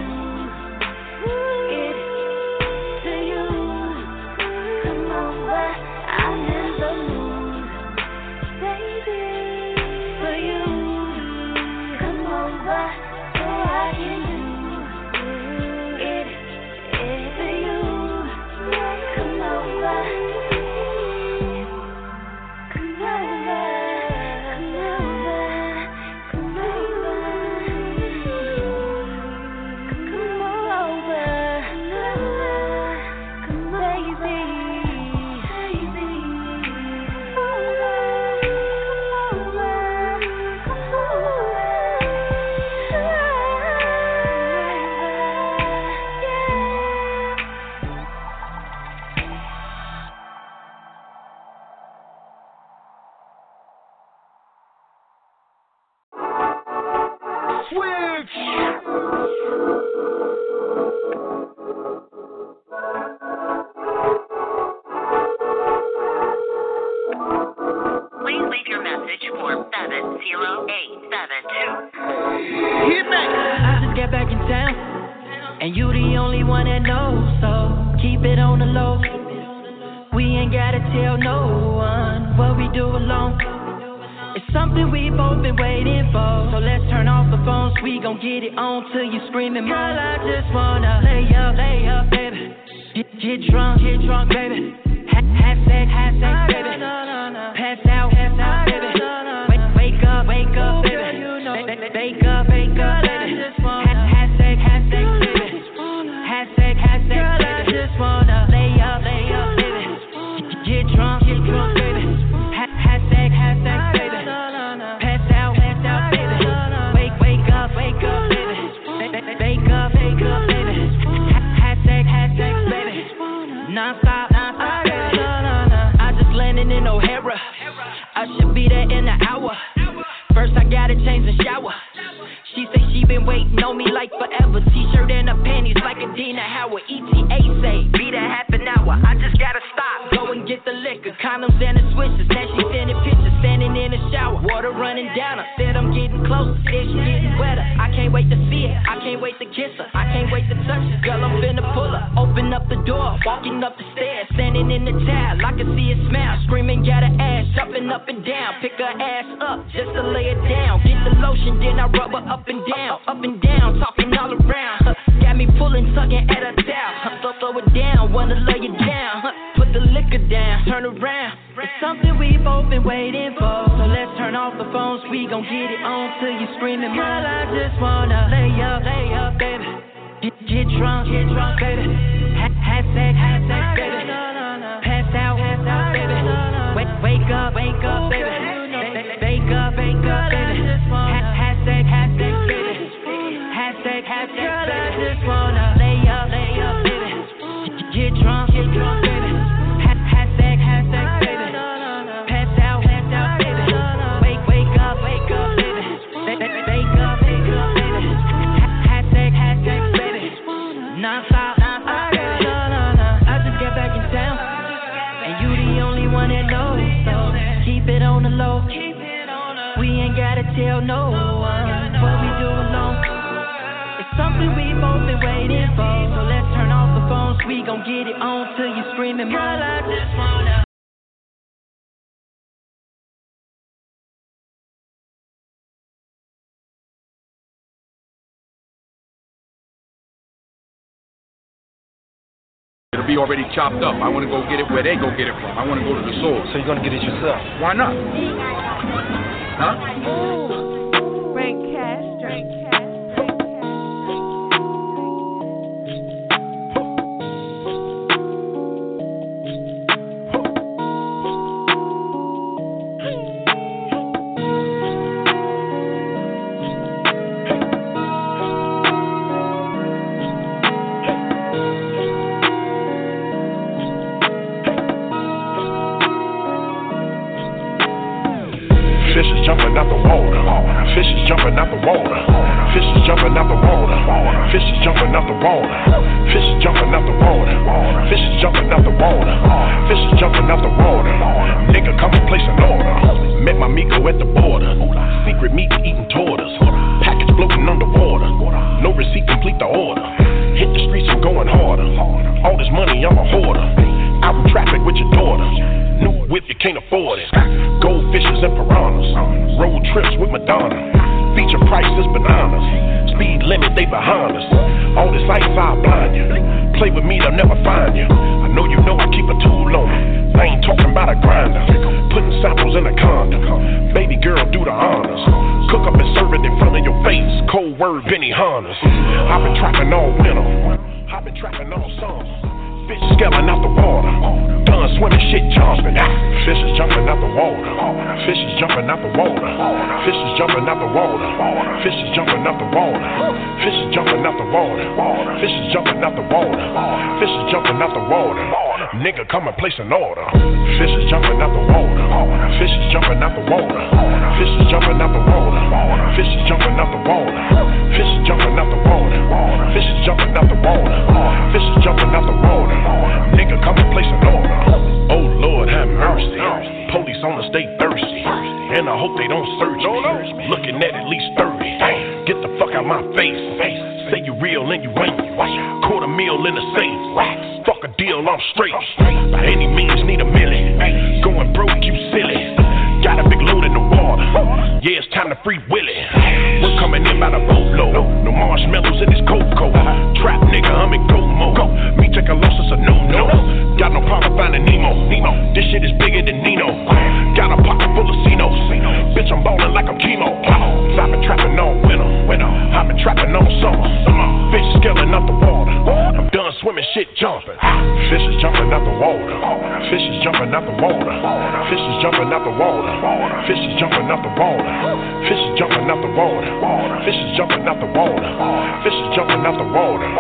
it to you. Come over, I'm in the mood, baby, for you. Come over so I can do it for you. Come over, come over, come over, come over, come baby, Please leave your message for 70872. I just got back in town, and you the only one that knows, so keep it on the low. We ain't gotta tell no one what we do alone. It's something we both been waiting for, so let's turn off the phones, we gon' get it on till you screaming. Girl, I just wanna lay up, baby. Get drunk, baby. Have sex, baby. Pass out, baby. Wake up, baby. Wake up, baby. Have sex, baby. Have sex, baby. Girl, I just wanna lay up, baby. that in an hour. First I gotta change the shower. She say she been waiting on me like forever. T-shirt and her panties like a Dina Howard. ETA say, be there half an hour. I just gotta stop, go and get the liquor. Condoms and the switches. Now she sending pictures, standing in the shower. Water running down her. Said I'm getting closer, said she getting wetter. I can't wait to see her, I can't wait to kiss her. I can't wait to touch her. Girl, I'm finna pull her. Open up the door, walking up the stairs. Standing in the towel, I can see her smile. Screaming, got her ass, jumping up and down. Pick her ass up, just to lay her down. Get the lotion, then I rub her up and down, talking all around. Got me pulling, tugging at her towel. Throw it down, wanna lay it down. Put the liquor down, turn around. It's something we both been waiting for. So let's turn off the phones, we gon' get it on till you screaming. Girl, I just wanna lay up, baby. Get drunk, baby. Hashtag, baby. Pass out, baby. Wake up, baby. Wake up, baby. Hashtag, baby. Hashtag, girl, I just wanna lay up, baby. Get drunk, baby. Hashtag, baby. Pass out, baby. Wake up, baby. Wake up, baby. Hashtag, baby. Non-stop, I just got back in town, and you the only one that knows. So keep it on the low. We ain't gotta tell no one what we do alone. It's something we both been waiting for. So let's turn off the phones, we gon' get it on till you screaming. Girl, I just wanna. It'll be already chopped up. I want to go get it where they go get it from. I want to go to the source. So you're gonna get it yourself? Why not? Huh? Drink cash. Fishes jumping out the water. Fishes jumping out the water. Fishes jumping out the water. Fishes jumping out the water. Fishes jumping out the water. Fishes jumping out the water. Fishes jumping out the water. Nigga, come and place an order. Met my Miko at the border. Secret meat eating tortoise. Package floating underwater. No receipt, complete the order. Hit the streets, I'm going harder. All this money, I'm a hoarder. Out in traffic with your daughter. New whip, you can't afford it. Goldfishes and piranhas. Road trips with Madonna. Feature prices, bananas. Speed limit, they behind us. All this ice, I'll blind you. Play with me, they'll never find you. I know you know I keep a tool on me. I ain't talking about a grinder. Putting samples in a condom. Baby girl, do the honors. Cook up and serve it in front of your face. Cold word, Benny Hannes. I've been trapping all winter. I've been trapping all summer. Fish scaling out the water. Done swimming, shit jumping. Fishes jumping out the water. Fishes jumping out the water. Fishes jumping out the water. Fishes jumping out the water. Fishes jumping out the water. Fishes jumping out the water. Fishes jumping out the water. Nigga, come and place an order. Fishes jumping out the water. Fishes jumping out the water. Fishes jumping out the water. Fishes jumping out the water. Fishes jumping out the water. Fishes jumping out the water. Fishes jumping out the water. Nigga, come and place an order. Oh Lord, have mercy. Police on the stay thirsty, and I hope they don't search me. Looking at least 30. Get the fuck out my face. Say you real and you ain't. $250,000 in the safe. Fuck a deal, I'm straight. By any means, need a million. Going broke, you silly. Got a big load in the water. Yeah, it's time to free Willie. We're coming in by the boatload. No marshmallows in this cocoa. Trap nigga, I'm in go mode. Me take a loss, it's a no-no. Got no problem finding Nemo. This shit is bigger than Nino. Got a pocket full of Cinos. Bitch, I'm ballin' like I'm chemo. I've been trapping all winter. I've been trapping all summer. Fish scaling out the water. I'm done swimming, shit jumping. Fishes jumping out the water. Fishes jumping out the water. Fishes jumping out the water. Fishes jumping out the water. Fishes jumping out the water. Fishes jumping out the water. Fishes jumping out the water.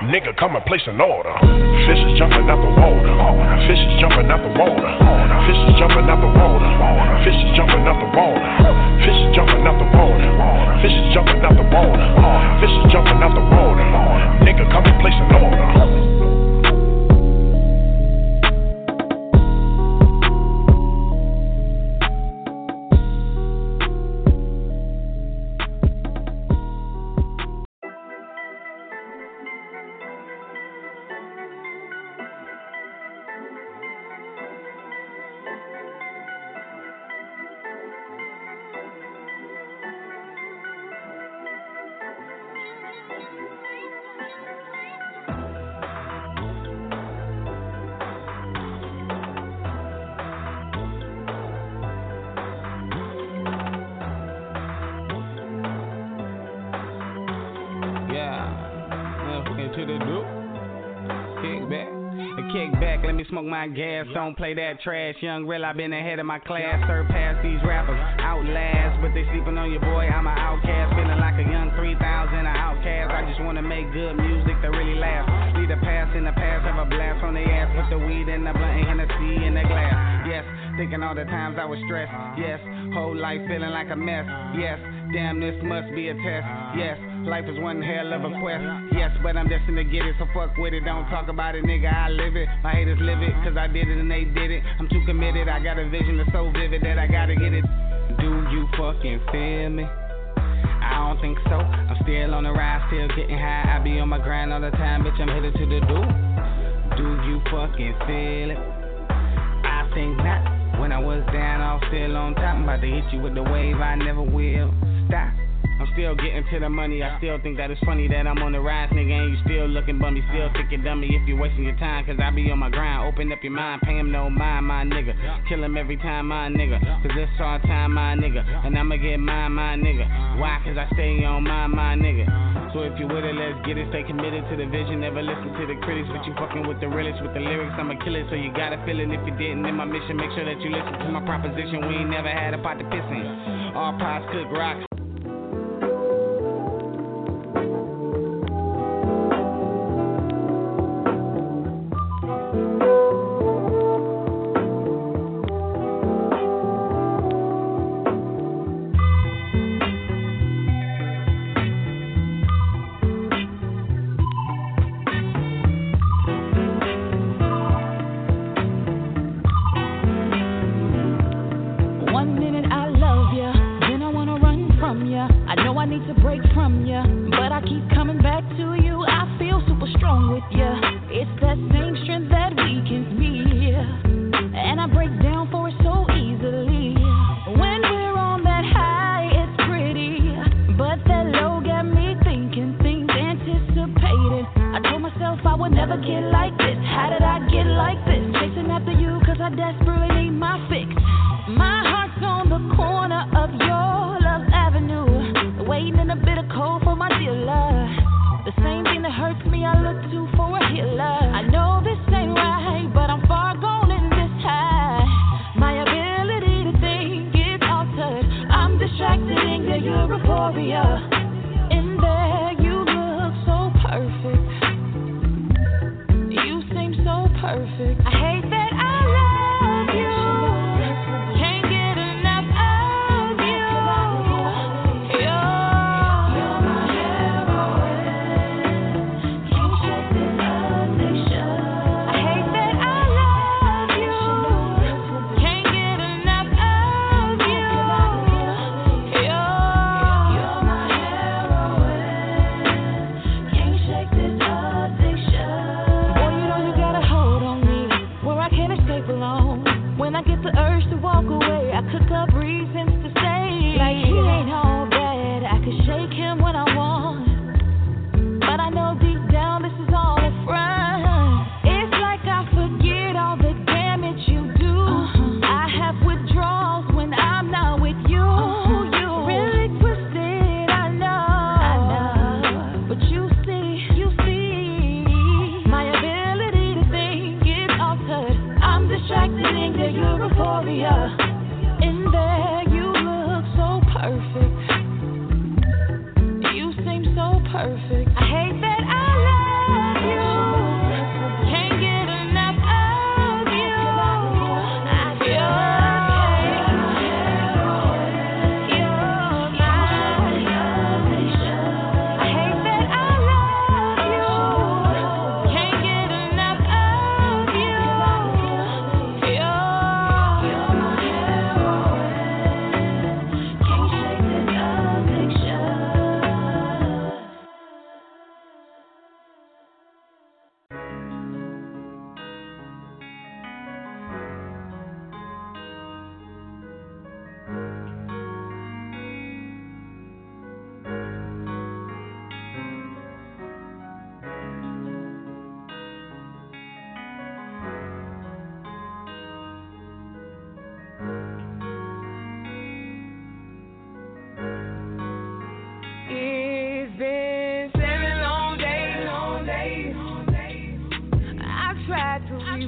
Nigga, come and place an order. Fishes jumping out the water. Fishes jumping out the water. Fishes jumping out the water. Fishes jumping out the water. Fishes jumping out the water. Fishes jumping out the water. Fishes jumping out the water. Nigga, come and place an order. My gas, don't play that trash. Young real, I been ahead of my class. Surpass these rappers, outlast, but they sleeping on your boy. I'm an outcast, feeling like a young 3000, an outcast. I just wanna make good music that really lasts. Leave the past in the past, have a blast on their ass. Put the weed in the blunt and Hennessy in the glass. Yes, thinking all the times I was stressed. Yes, whole life feeling like a mess. Yes, damn, this must be a test. Yes, life is one hell of a quest. Yes, but I'm destined to get it, so fuck with it. Don't talk about it, nigga, I live it. My haters live it, cause I did it and they did it. I'm too committed, I got a vision that's so vivid that I gotta get it. Do you fucking feel me? I don't think so. I'm still on the rise, still getting high. I be on my grind all the time, bitch, I'm headed to the do you fucking feel it? I think not. When I was down, I was still on top. I'm about to hit you with the wave, I never will stop. I'm still getting to the money. I still think that it's funny that I'm on the rise, nigga, and you still looking bummy. Still think you're dummy if you're wasting your time, cause I be on my grind. Open up your mind, pay him no mind, my nigga. Kill him every time, my nigga. Cause it's our time, my nigga. And I'ma get mine, my nigga. Why? Cause I stay on my nigga. So if you with it, let's get it. Stay committed to the vision. Never listen to the critics, but you fucking with the realest. With the lyrics, I'ma kill it. So you gotta feel it. If you didn't, in my mission, make sure that you listen to my proposition. We ain't never had a pot to piss in. All pies cook rocks.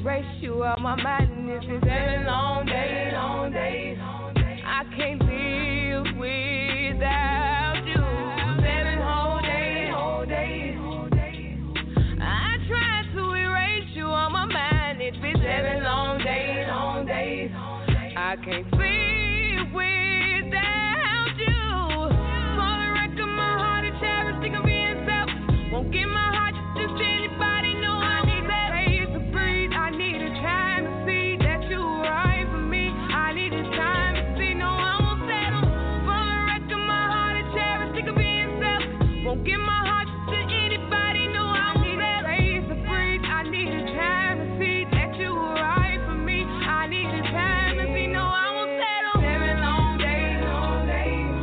erase you out my mind. This is 7 long days, long days. I can't live without you. 7 whole days, whole days. I tried to erase you on my mind. It's been 7 long days, long days. I can't live without you. For the record, my heart is cherished, think of being selfish. Won't give my heart just to anybody. No, I need that space to breathe. I need a time to see that you were right for me. I need a time to see. No, I won't settle. For the record, my heart is cherished, think of being selfish. Won't give my heart just to anybody. No, I need that space to breathe. I need a time to see that you were right for me. I need a time to see. No, I won't settle. 7 long days, long days.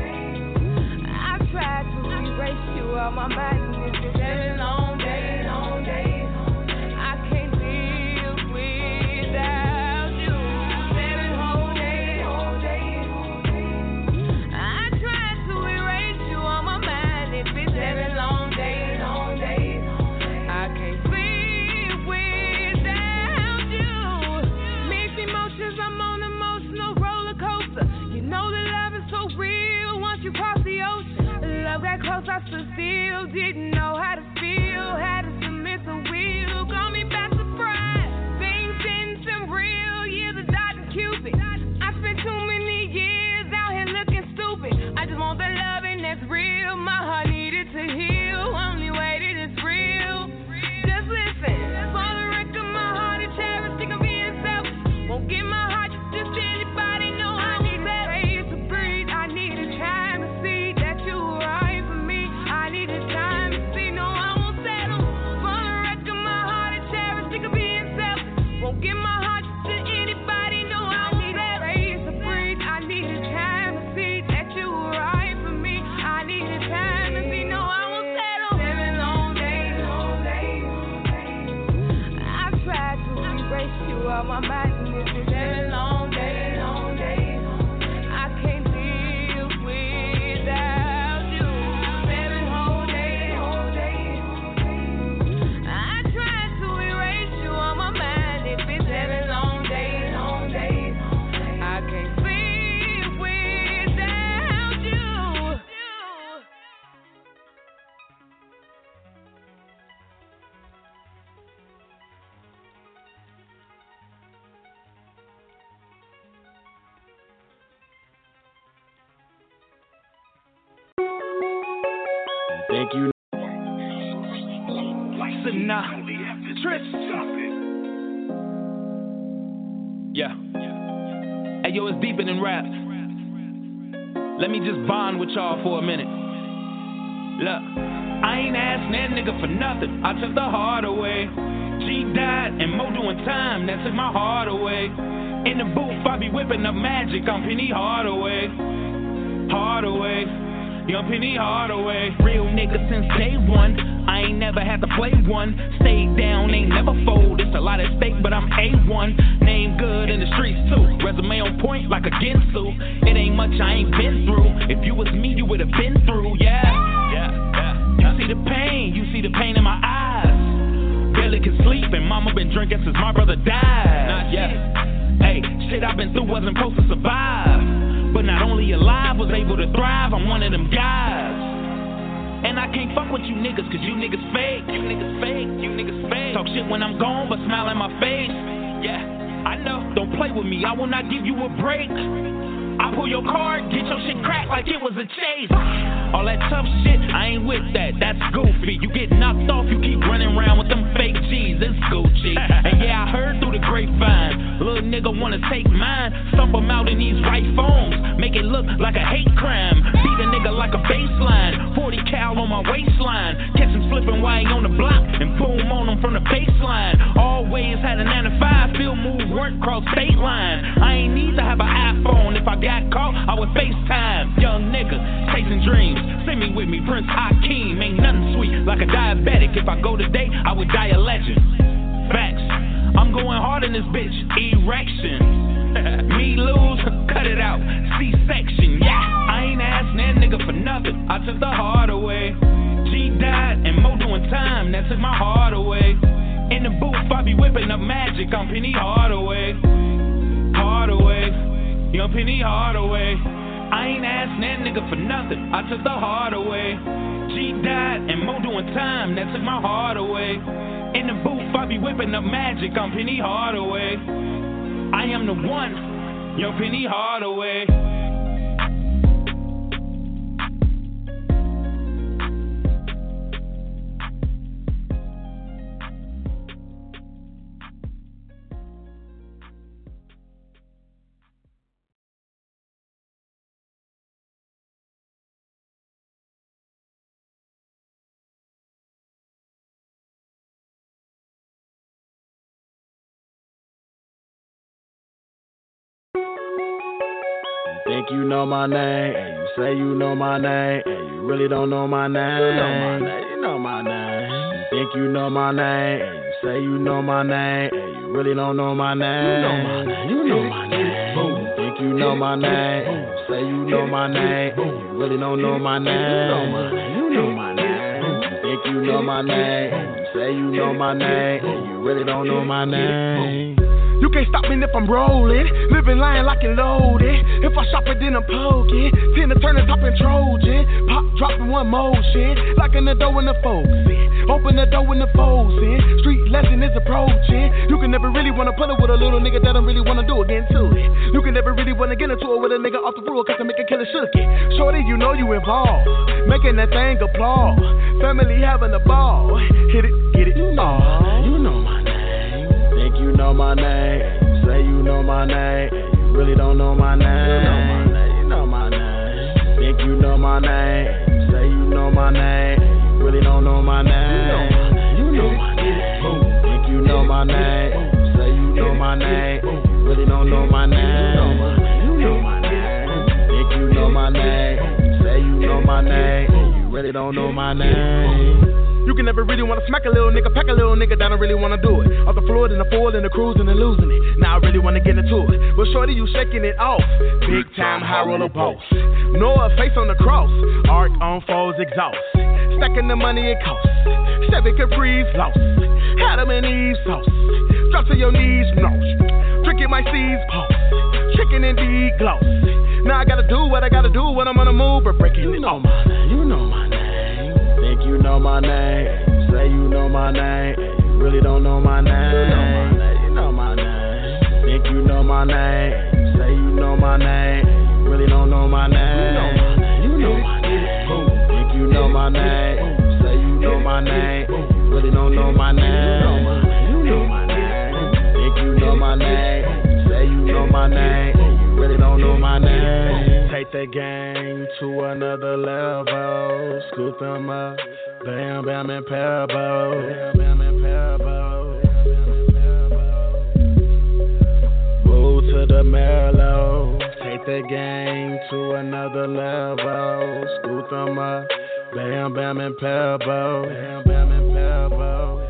I've tried to erase you out my mind. It's been 7 long days, long days. I can't live without you. 7 whole days, whole days. I tried to erase you on my mind. It's been 7 long days, long days. I can't live without you. Mixed emotions, I'm on an emotional roller coaster. You know that love is so real once you cross the ocean. Love that close, I stood still, didn't know how to feel, had to submit the wheel, caught me by surprise. Things didn't seem real, yeah, the Dr. Cupid. I spent too many years out here looking stupid. I just want the loving that's real. My heart needed to heal. Only way that it's real. Just listen. For the record, my heart is cherished. Think of being selfish. Won't give my heart just to anybody. No, I need that space to breathe. I need a time to see that you were right for me. I need a time to see. No, I won't settle. For the record, my heart is cherished. Think of being selfish. Won't give my heart just to anybody. No, I need that space to breathe. I need a time to see that you were right for me. I need a time to see. No, I won't settle. 7 long days, long days. I've tried to erase you out my mind. This is 7 long days, long days. I can't live without you. 7 whole days, whole days. I tried to erase you on my mind. It's been 7 long days, long days. I can't live without you. Thank you. Nah, Trish. Yeah. Hey, yo, it's deeper than rap. Let me just bond with y'all for a minute. Look, I ain't asking that nigga for nothing. I took the heart away. G died and Mo doing time. That took my heart away. In the booth, I be whipping up magic. I'm Penny Hardaway. Hardaway. Young Penny Hardaway. Real nigga since day one. I ain't never had to play one. Stayed down, ain't never fold. It's a lot at stake, but I'm A1. Name good in the streets too. Resume on point like a Ginsu. It ain't much I ain't been through. If you was me, you would've been through, yeah. You see the pain in my eyes. Barely can sleep, and mama been drinking since my brother died. Hey, shit I've been through wasn't supposed to survive. But not only alive, was able to thrive. I'm one of them guys. And I can't fuck with you niggas, cause you niggas fake. You niggas fake. Talk shit when I'm gone, but smile in my face. Yeah, I know. Don't play with me, I will not give you a break. I pull your card, get your shit cracked like it was a chase. All that tough shit, I ain't with that, that's goofy. You get knocked off, you keep running around with them fake G's, it's Gucci. And yeah, I heard through the grapevine, little nigga wanna take mine. Stomp him out in these right phones, make it look like a hate crime. Beat a nigga like a baseline, 40 cal on my waistline. Catch him slipping while he on the block, and boom on him from the baseline. Always had a 9 to 5, field move, work cross state line. I ain't need to have an iPhone, if I got caught, I would FaceTime. Young nigga, chasing dreams, send me with me, Prince Hakeem. Ain't nothing sweet like a diabetic. If I go today, I would die a legend. Facts, I'm going hard in this bitch, erection. Me lose, cut it out, C-section, yeah. I ain't asking that nigga for nothing, I took the heart away. G died and Mo doing time, that took my heart away. In the booth, I be whipping up up magic. I'm Penny Hardaway. Hardaway. Young Penny Hardaway. I ain't asked that nigga for nothing. I took the heart away. G died and Mo doing time. That took my heart away. In the booth, I be whipping up magic. I'm Penny Hardaway. I am the one. Young Penny Hardaway. Think you know my name, and you say you know my name, and you really don't know my name. You know my name. You think you know my name, and you say you know my name, and you really don't know my name. You know my name. You think you know my name, and you say you know my name, and you really don't know my name. You know my name. You think you know my name, and you say you know my name, and you really don't know my name. You can't stop me if I'm rolling. Living lying like it loaded. If I shop it, then I'm poking. Tend to turn the top and Trojan. Pop, dropping one motion. Locking the door when the folks in. Open the door when the foes in. Street lesson is approaching. You can never really wanna pull it with a little nigga that don't really wanna do again to it. You can never really wanna get into it with a nigga off the rule, cause I make a killer shook it. Shorty, you know you involved. Making that thing applaud. Family having a ball. Hit it, get it, you know my name. Think you know my name, and you say you know my name, and you really don't know my name. You know my name. Think you know my name, and you say you know my name, and you really don't know my name. You know my name. Think you know my name, and you say you know my name, and you really don't know my name. You know my name. Think you know my name, and you say you know my name, and you really don't know my name. You can never really wanna smack a little nigga, pack a little nigga that don't really wanna do it. Off the floor, then the forward, and the cruising and losing it. Now I really wanna get into it. But shorty, you shaking it off. Big time high roller boss. Noah face on the cross. Arc on foes exhaust. Stacking the money it costs. Chevy Caprice lost. Adam and Eve sauce. Drop to your knees, no. Drinking my seeds, pulse. Chicken and D gloss. Now I gotta do what I gotta do when I'm on the move, but breaking it off. You know my name. Think you know my name, and you say you know my name, and you really don't know my name. You know my name. Think you know my name, and you say you know my name, and you really don't know my name. You know my name. Think you know my name, and you say you know my name, and you really don't know my name. You know my name. Think you know my name, and you say you know my name, and you really don't know my name. Take the game to another level. Scoop them up. Bam, bam, and pebble. Bam, bam, and pebble. Move to the mellow. Take the game to another level. Scoop them up. Bam, bam, and pebble. Bam, bam, and pebble.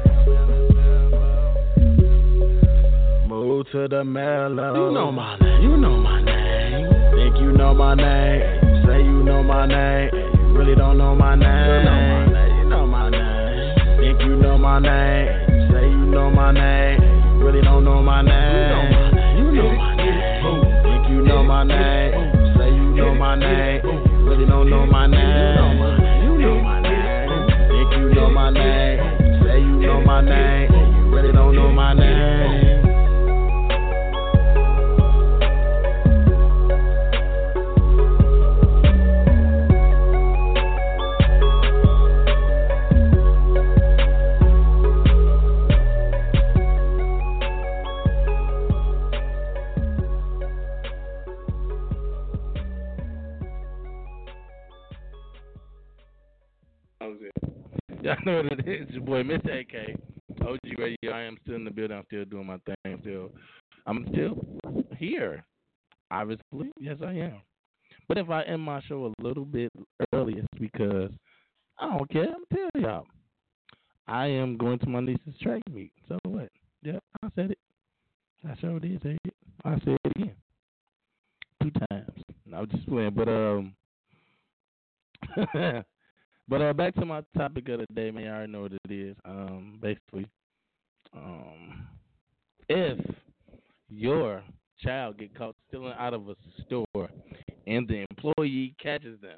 Move to the mellow. You know my name. You know my name. Think you know my name. You say you know my name. And you really don't know my name. You know my name. Think you know my name. You say you know my name. And you really don't know my name. You know my name. Think you know my name. You say you know my name. And you really don't know my name. You know my name. Think you know my name. You say you know my name. And you really don't know my name. Y'all know what it is. Your boy, Mr. AK. OG Radio. I am still in the building. I'm still doing my thing. I'm still here. Obviously. Yes, I am. But if I end my show a little bit early, it's because I don't care. I'm telling y'all. I am going to my niece's track meet. So what? Yeah, I said it. I sure did say it. I said it again. 2 times. I was just playing. But back to my topic of the day, man. I already know what it is. Basically, if your child get caught stealing out of a store and the employee catches them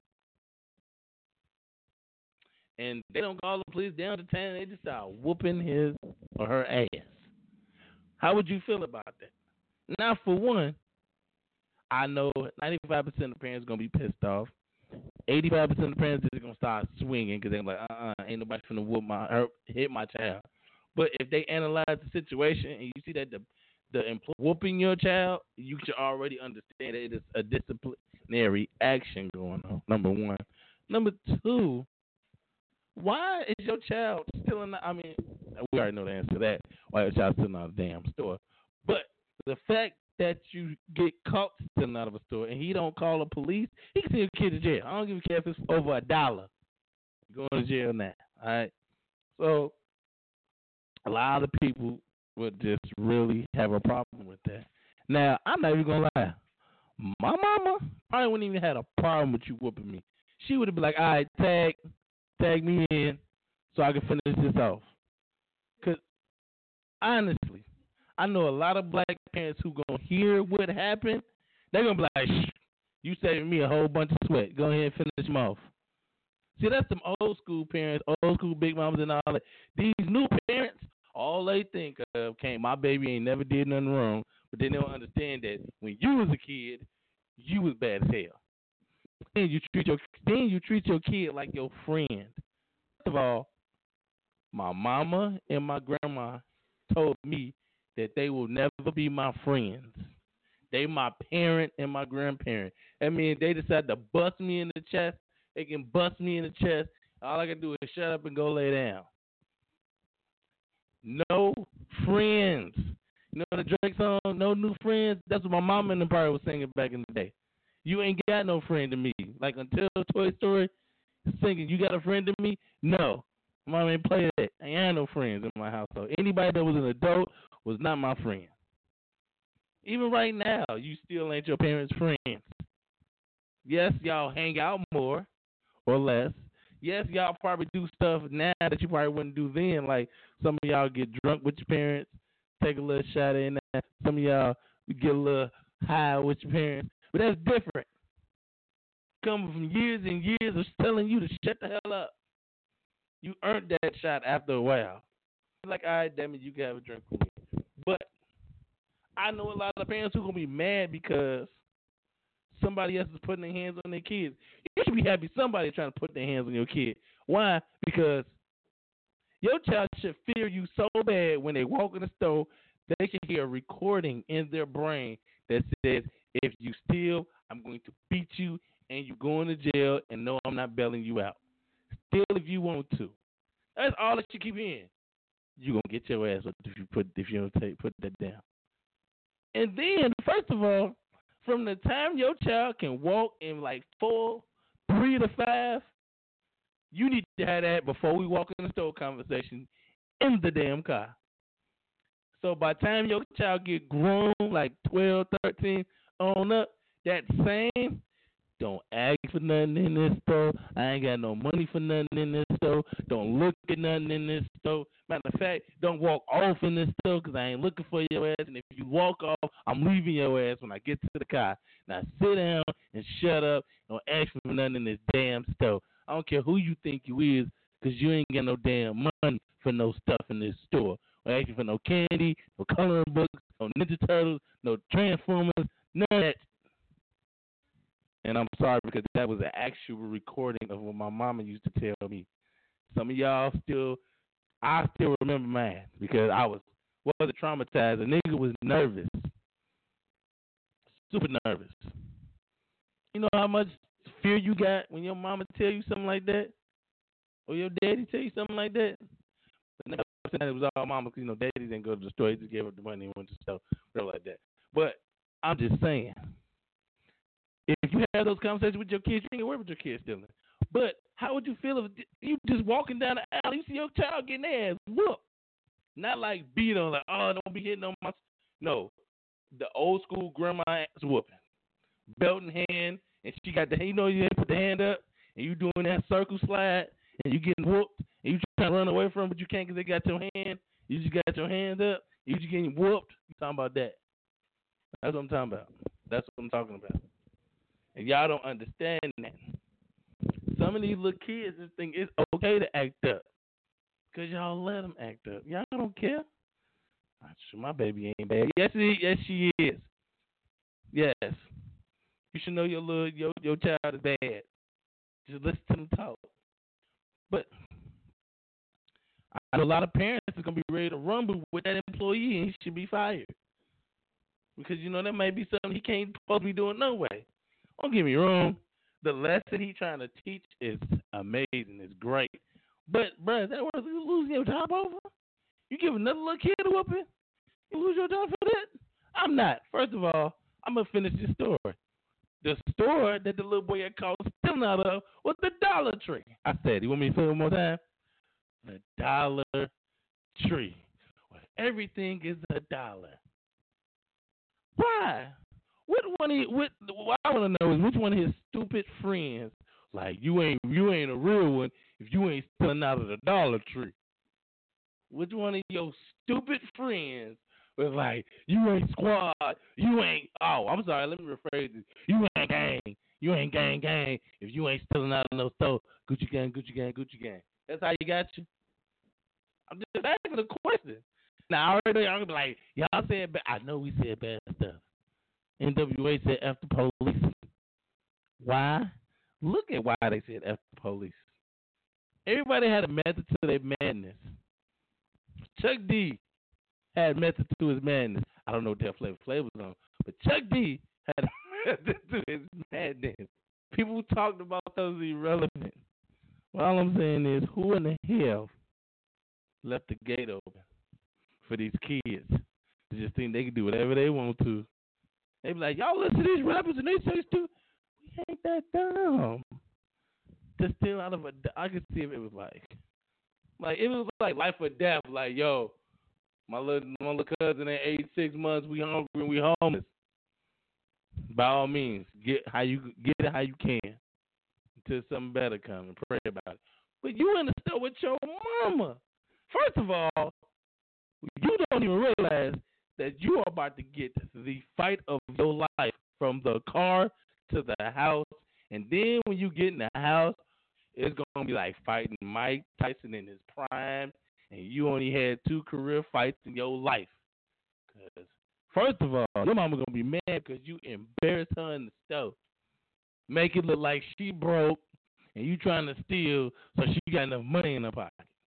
and they don't call the police down to town, they just start whooping his or her ass, how would you feel about that? Now, for one, I know 95% of the parents are going to be pissed off. 85% of the parents are going to start swinging because they're like, ain't nobody finna hit my child. But if they analyze the situation and you see that the employee whooping your child, you should already understand that it is a disciplinary action going on, number one. Number two, why is your child stealing? I mean, we already know the answer to that. Why your child stealing out of a damn store? But the fact that you get caught stealing out of a store and he don't call the police, he can send your kid to jail. I don't give a care if it's over $1. You're going to jail now. All right. So a lot of people would just really have a problem with that. Now, I'm not even gonna lie. My mama probably wouldn't even have a problem with you whooping me. She would have been like, all right, tag me in so I can finish this off. Because, honestly, I know a lot of black parents who going to hear what happened. They're going to be like, shh, you saving me a whole bunch of sweat. Go ahead and finish them off. See, that's some old school parents, old school big mamas and all that. These new parents, all they think of, my baby ain't never did nothing wrong. But they don't understand that when you was a kid, you was bad as hell. Then you treat your kid like your friend. First of all, my mama and my grandma told me that they will never be my friends. They my parent and my grandparent. I mean, they decide to bust me in the chest. They can bust me in the chest. All I can do is shut up and go lay down. No friends. You know the Drake song, No New Friends? That's what my mama and the party was singing back in the day. You ain't got no friend to me. Like until Toy Story singing, you got a friend to me? No. Mom ain't play that. I ain't had no friends in my household. Anybody that was an adult was not my friend. Even right now, you still ain't your parents' friends. Yes, y'all hang out more or less. Yes, y'all probably do stuff now that you probably wouldn't do then. Like some of y'all get drunk with your parents, take a little shot in that. Some of y'all get a little high with your parents. But that's different. Coming from years and years of telling you to shut the hell up. You earned that shot after a while. Like, all right, damn it, you can have a drink with me. But I know a lot of parents who are going to be mad because somebody else is putting their hands on their kids. You should be happy somebody trying to put their hands on your kid. Why? Because your child should fear you so bad when they walk in the store, they should hear a recording in their brain that says, if you steal, I'm going to beat you and you're going to jail, and no, I'm not bailing you out. Steal if you want to. That's all that you keep hearing. You're going to get your ass if you don't put that down. And then, first of all, from the time your child can walk in like 3 to 5, you need to have that before we walk in the store conversation in the damn car. So by the time your child get grown, like 12, 13 on up, that same, don't ask for nothing in this store. I ain't got no money for nothing in this store. Don't look at nothing in this store. Matter of fact, don't walk off in this store because I ain't looking for your ass. And if you walk off, I'm leaving your ass when I get to the car. Now sit down and shut up. Don't ask for nothing in this damn store. I don't care who you think you is because you ain't got no damn money for no stuff in this store. Don't ask you for no candy, no coloring books, no Ninja Turtles, no Transformers, none of that. And I'm sorry because that was an actual recording of what my mama used to tell me. Some of y'all I still remember mine because I wasn't traumatized. The nigga was nervous, super nervous. You know how much fear you got when your mama tell you something like that, or your daddy tell you something like that. But it was all mama because daddy didn't go to the store; he just gave up the money and went to stuff, stuff like that. But I'm just saying. If you have those conversations with your kids, you ain't gonna worry about your kids stealing. But how would you feel if you just walking down the alley, you see your child getting their ass whooped? Not like beat on, like, oh, don't be hitting on my. No, the old school grandma ass whooping, belt in hand, and she got you didn't put the hand up, and you doing that circle slide, and you getting whooped, and you trying to run away from it, but you can't because they got your hand. You just got your hand up. You just getting whooped. You talking about that? That's what I'm talking about. That's what I'm talking about. And y'all don't understand that. Some of these little kids just think it's okay to act up because y'all let them act up. Y'all don't care. I'm sure my baby ain't bad. Yes, she is. Yes. You should know your child is bad. Just listen to them talk. But I know a lot of parents are going to be ready to rumble with that employee and he should be fired. Because, that may be something he can't supposed to be doing no way. Don't get me wrong. The lesson he's trying to teach is amazing. It's great. But, bruh, is that worth losing your job over? You give another little kid a whooping? You lose your job for that? I'm not. First of all, I'm going to finish this story. The store that the little boy had caught stealing out of was the Dollar Tree. I said, you want me to say it one more time? The Dollar Tree. Where everything is $1. Why? What I want to know is which one of his stupid friends, like you ain't a real one if you ain't stealing out of the Dollar Tree. Which one of your stupid friends was like, you ain't squad, you ain't, I'm sorry, let me rephrase this. You ain't gang if you ain't stealing out of no store. Gucci gang. That's how you got you? I'm just asking the question. Now, I already be like, y'all said bad. I know we said bad stuff. NWA said F the police. Why? Look at why they said F the police. Everybody had a method to their madness. Chuck D had method to his madness. I don't know what that flavor was on, but Chuck D had a method to his madness. People talked about those irrelevant. Well, all I'm saying is, who in the hell left the gate open for these kids to just think they can do whatever they want to? They be like, y'all listen to these rappers and they say stupid. We ain't that dumb. To steal out of I could see if it was like it was like life or death. Like, yo, my little cousin at 86 months, we hungry and we homeless. By all means, get it how you can until something better comes and pray about it. But you in the store with your mama. First of all, you don't even realize that you are about to get the fight of your life from the car to the house. And then when you get in the house, it's going to be like fighting Mike Tyson in his prime. And you only had 2 career fights in your life. Because first of all, your mama going to be mad because you embarrassed her in the store. Make it look like she broke and you trying to steal so she got enough money in her pocket.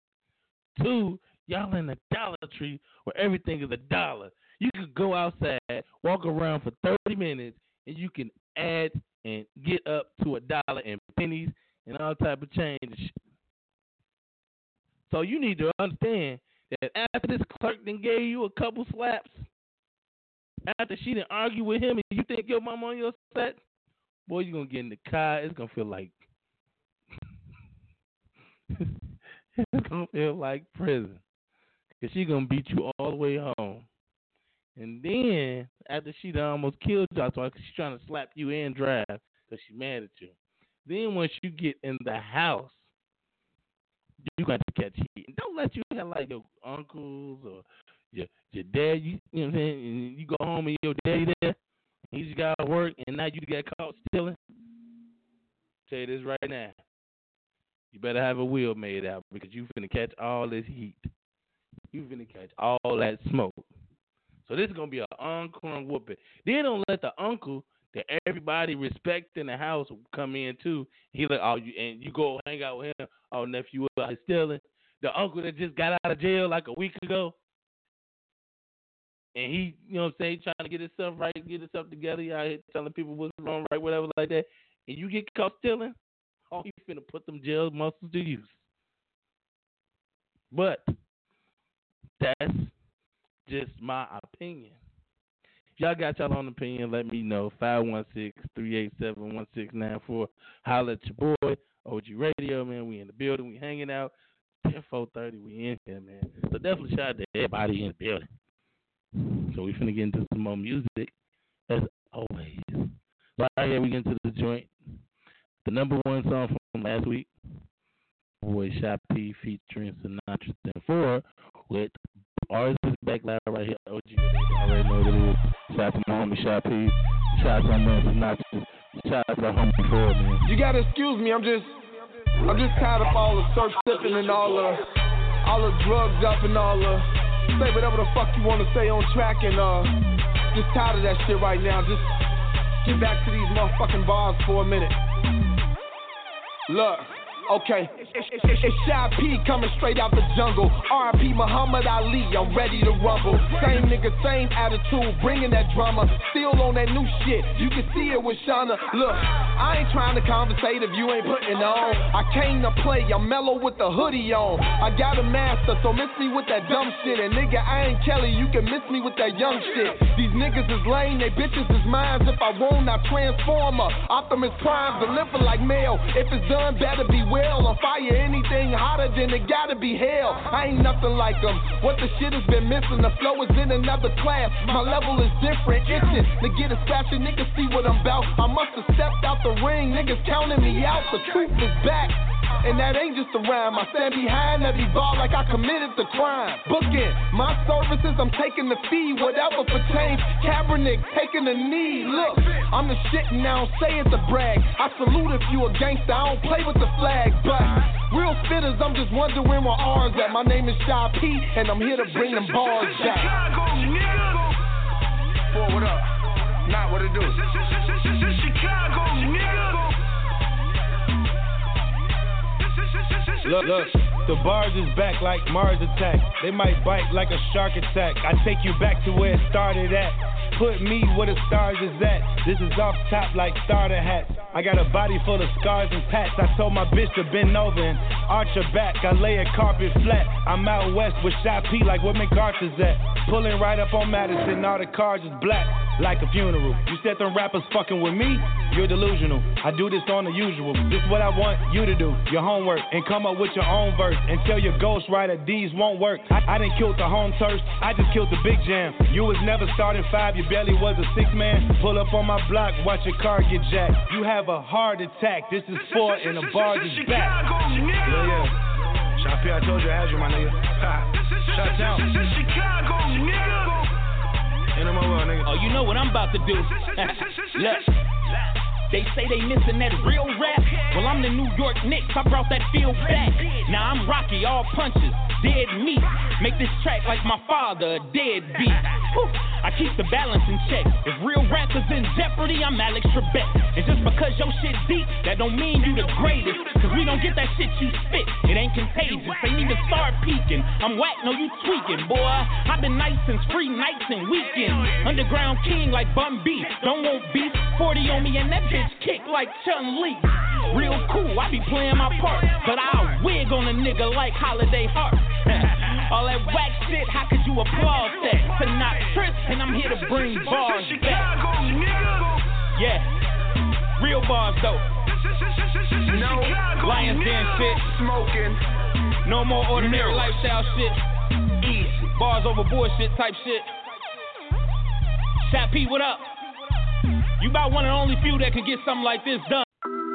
2, y'all in the Dollar Tree where everything is $1. You could go outside, walk around for 30 minutes, and you can add and get up to $1 in pennies and all type of change and shit. So you need to understand that after this clerk then gave you a couple slaps, after she didn't argue with him and you think your mama on your side, boy, you're going to get in the car. It's going to feel like it's going to feel like prison. Because she's going to beat you all the way home. And then, after she done almost killed you, because she's trying to slap you and drive because she's mad at you. Then once you get in the house, you got to catch heat. And don't let you have like your uncles or your dad, you know what I'm saying? And you go home and your daddy there, and he just got to work, and now you got caught stealing. Tell you this right now. You better have a wheel made out because you finna catch all this heat. You finna catch all that smoke. So this is going to be an encore whooping. Then don't let the uncle that everybody respect in the house come in too. He like, you go hang out with him. Oh, nephew, out here stealing. The uncle that just got out of jail like a week ago. And he, you know what I'm saying, trying to get himself right, get himself together. He out here telling people what's wrong, right, whatever like that. And you get caught stealing. Oh, you finna put them jail muscles to use. But that's just my opinion. If y'all got y'all own opinion, let me know. 516-387-1694. Holla at your boy, OG Radio, man. We in the building. We hanging out. 10-4:30, we in here, man. So definitely shout out to everybody in the building. So we finna get into some more music, as always. Right here, we get into the joint. The number 1 song from last week, boy Shot P featuring Sinatra 4 with Ours is back live right here. OG, already know what it is. Shout out to my homie Shy P. Shout out to my man Sinatra. Shout out to my homie Ford, man. You gotta excuse me. I'm just tired of all the surf sipping and all the drugs up and all the say whatever the fuck you want to say on track and just tired of that shit right now. Just get back to these motherfucking bars for a minute. Look. Okay, it's Shy P coming straight out the jungle. R.I.P. Muhammad Ali, I'm ready to rumble. Same nigga, same attitude, bringing that drama. Still on that new shit, you can see it with Shauna. Look, I ain't trying to conversate if you ain't putting on. I came to play, I'm mellow with the hoodie on. I got a master, so miss me with that dumb shit. And nigga, I ain't Kelly, you can miss me with that young shit. These niggas is lame, they bitches is mines. If I won't, I transform her. Optimus Prime, deliver like mail. If it's done, better be on fire, anything hotter than it gotta be hell. I ain't nothing like them. What the shit has been missing, the flow is in another class. My level is different, itching to get a scratch and niggas see what I'm about. I must have stepped out the ring, niggas counting me out. The truth is back. And that ain't just a rhyme. I stand behind every bar like I committed the crime. Booking my services, I'm taking the fee. Whatever pertains, Kaepernick taking the knee. Look, I'm the shit and I don't say it to brag. I salute if you a gangster, I don't play with the flag. But real fitters, I'm just wondering where ours at. My name is Shy P, and I'm here to bring them bars back. Boy, what up? Not what it do. Chicago, nigga. Look, the bars is back like Mars attack. They might bite like a shark attack. I take you back to where it started at. Put me where the stars is at. This is off top like starter hats. I got a body full of scars and pats. I told my bitch to bend over and arch her back. I lay a carpet flat. I'm out west with Shy P like where MacArthur's at. Pulling right up on Madison, all the cars is black like a funeral. You said them rappers fucking with me? You're delusional. I do this on the usual. This is what I want you to do. Your homework and come up with your own verse and tell your ghostwriter these won't work. I didn't kill the home turf. I just killed the big jam. You was never starting five. You barely was a 6-man. Pull up on my block, watch your car get jacked. You have a heart attack. This is for and the bars is back. Yeah. Shy P, I told you I had you, my nigga. Shut down. Chicago, nigga. Ain't no more world, nigga. Oh, you know what I'm about to do. Look. They say they missing that real rap. Well, I'm the New York Knicks. I brought that field back. Now I'm Rocky, all punches, dead meat. Make this track like my father, a dead beat. Whew. I keep the balance in check. If real rap is in jeopardy, I'm Alex Trebek. And just because your shit deep, that don't mean you the greatest. Cause we don't get that shit you spit. It ain't contagious. Ain't even start peaking. I'm whack, no you tweaking, boy. I've been nice since free nights and weekends. Underground king like Bun B. Don't want beef. 40 on me and that bitch kick like Chun-Li. Real cool, I be playing my part. But I'll wig on a nigga like Holiday Heart. All that whack shit, how could you applaud that? To not trip, and I'm here to bring bars back. Yeah, real bars though. No Lions Den shit. Smoking. No more ordinary lifestyle shit. Easy. Bars over bullshit type shit. Shy P, what up? You about one of the only few that can get something like this done.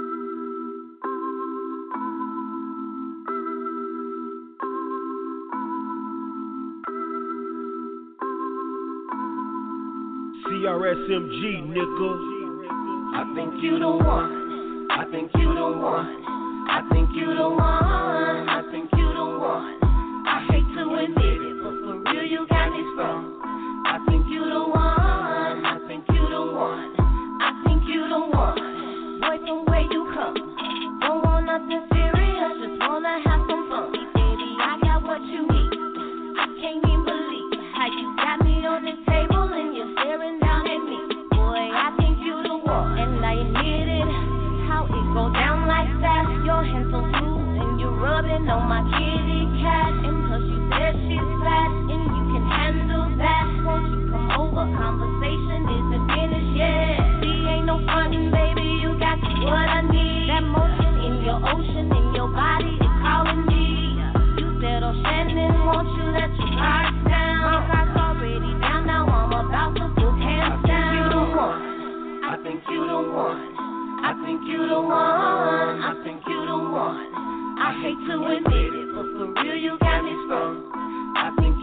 CRSMG, nigga. I think you the one. I think you the one. I think you the one. I think you the one. I hate to admit it, but for real you got me strong. I think you the one. I think you the one. I think you the one. Boy, from where you come, don't want nothing serious, just wanna have some fun. Baby, I got what you need. I can't even believe how you got me on the table and you're staring down at me. Boy, I think you the one, and I admit it. How it go down like that? Your hands so smooth and you're rubbing on my kitty cat. And plus you said she's fat and you can handle that. Won't you come over? Conversation isn't finished yet. See, ain't no frontin', baby. You got what I need. That motion in your ocean, in your body is calling me. You said, oh Shannon, won't you let your guard down? My car's already down. Now I'm about to put hands down. I think you the one. I think you the one. I think you the one. I hate to admit it, but for real you got me strong. I think you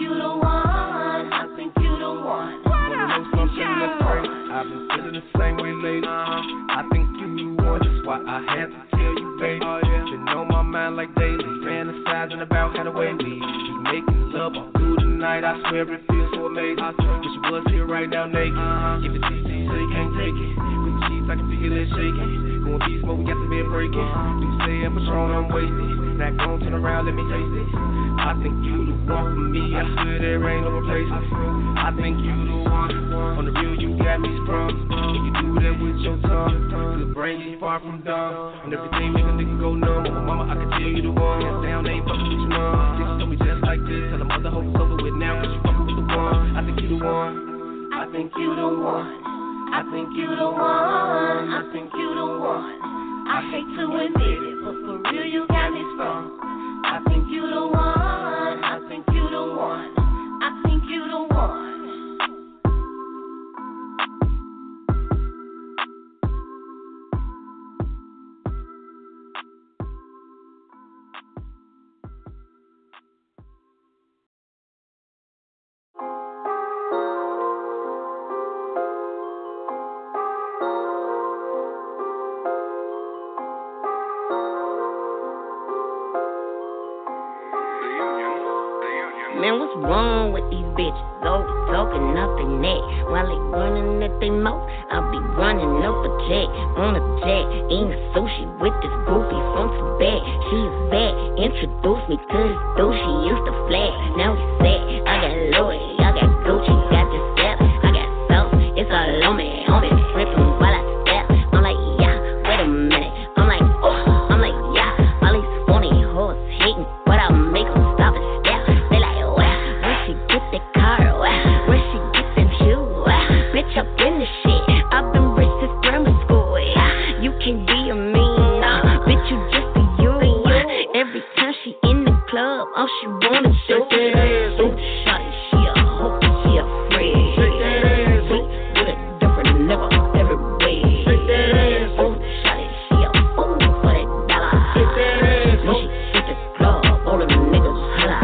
you the one. I think you the one. Wanna know something that's crazy? I've been feeling the same way lately. I think you the one, that's why I had to tell you, baby. Been on my mind like daily, fantasizing about how the way we be making love all through the night. I swear it feels so amazing. Wish you was here right now naked. Give it TC so you can't take it. With the sheets I can feel it shaking. Going beast mode, we got the bed breaking. You say I'm Patron, I'm wasted. Not gon' turn around, let me taste it. I think you the one for me, I swear there ain't no replacement. I think you the one, on the real you got me sprung. When you do that with your tongue, good brain is far from dumb. And everything make a nigga go numb. Oh mama, I can tell you the one, hands down, they ain't fucking with you none. Niggas told me just like this, tell them other hoes over with now, cause you fucking with the one. I think you the one. I think you the one. I think you the one. I think you the one. I hate to admit it, but for real you got me sprung. I think you the one. I think you the one. I think you the one. Man, what's wrong with these bitches? Always talking up their neck while they running at their mouth. I'll be running up a check on a jet, eating sushi with this goofy from Tibet. She's bad, introduced me to this dude. She used to flag, now he's sad. I got Louis, I got Gucci, got this step, I got sauce. It's all on me, tripping while I step. I'm like, yeah, wait a minute. I'm like, oh, I'm like, yeah. All these phony hoes hating, but I make them stop and step. They like, she get that car, where she get them shoes, bitch up in the shit, I've been rich since grammar school, you can be a mean, bitch you just be you, every time she in the club, all she wanna do is shawty, she a hoe, she a freak, with a different nigga every way, shawty, she a fool for that dollar, when she hit the club, all them niggas holla,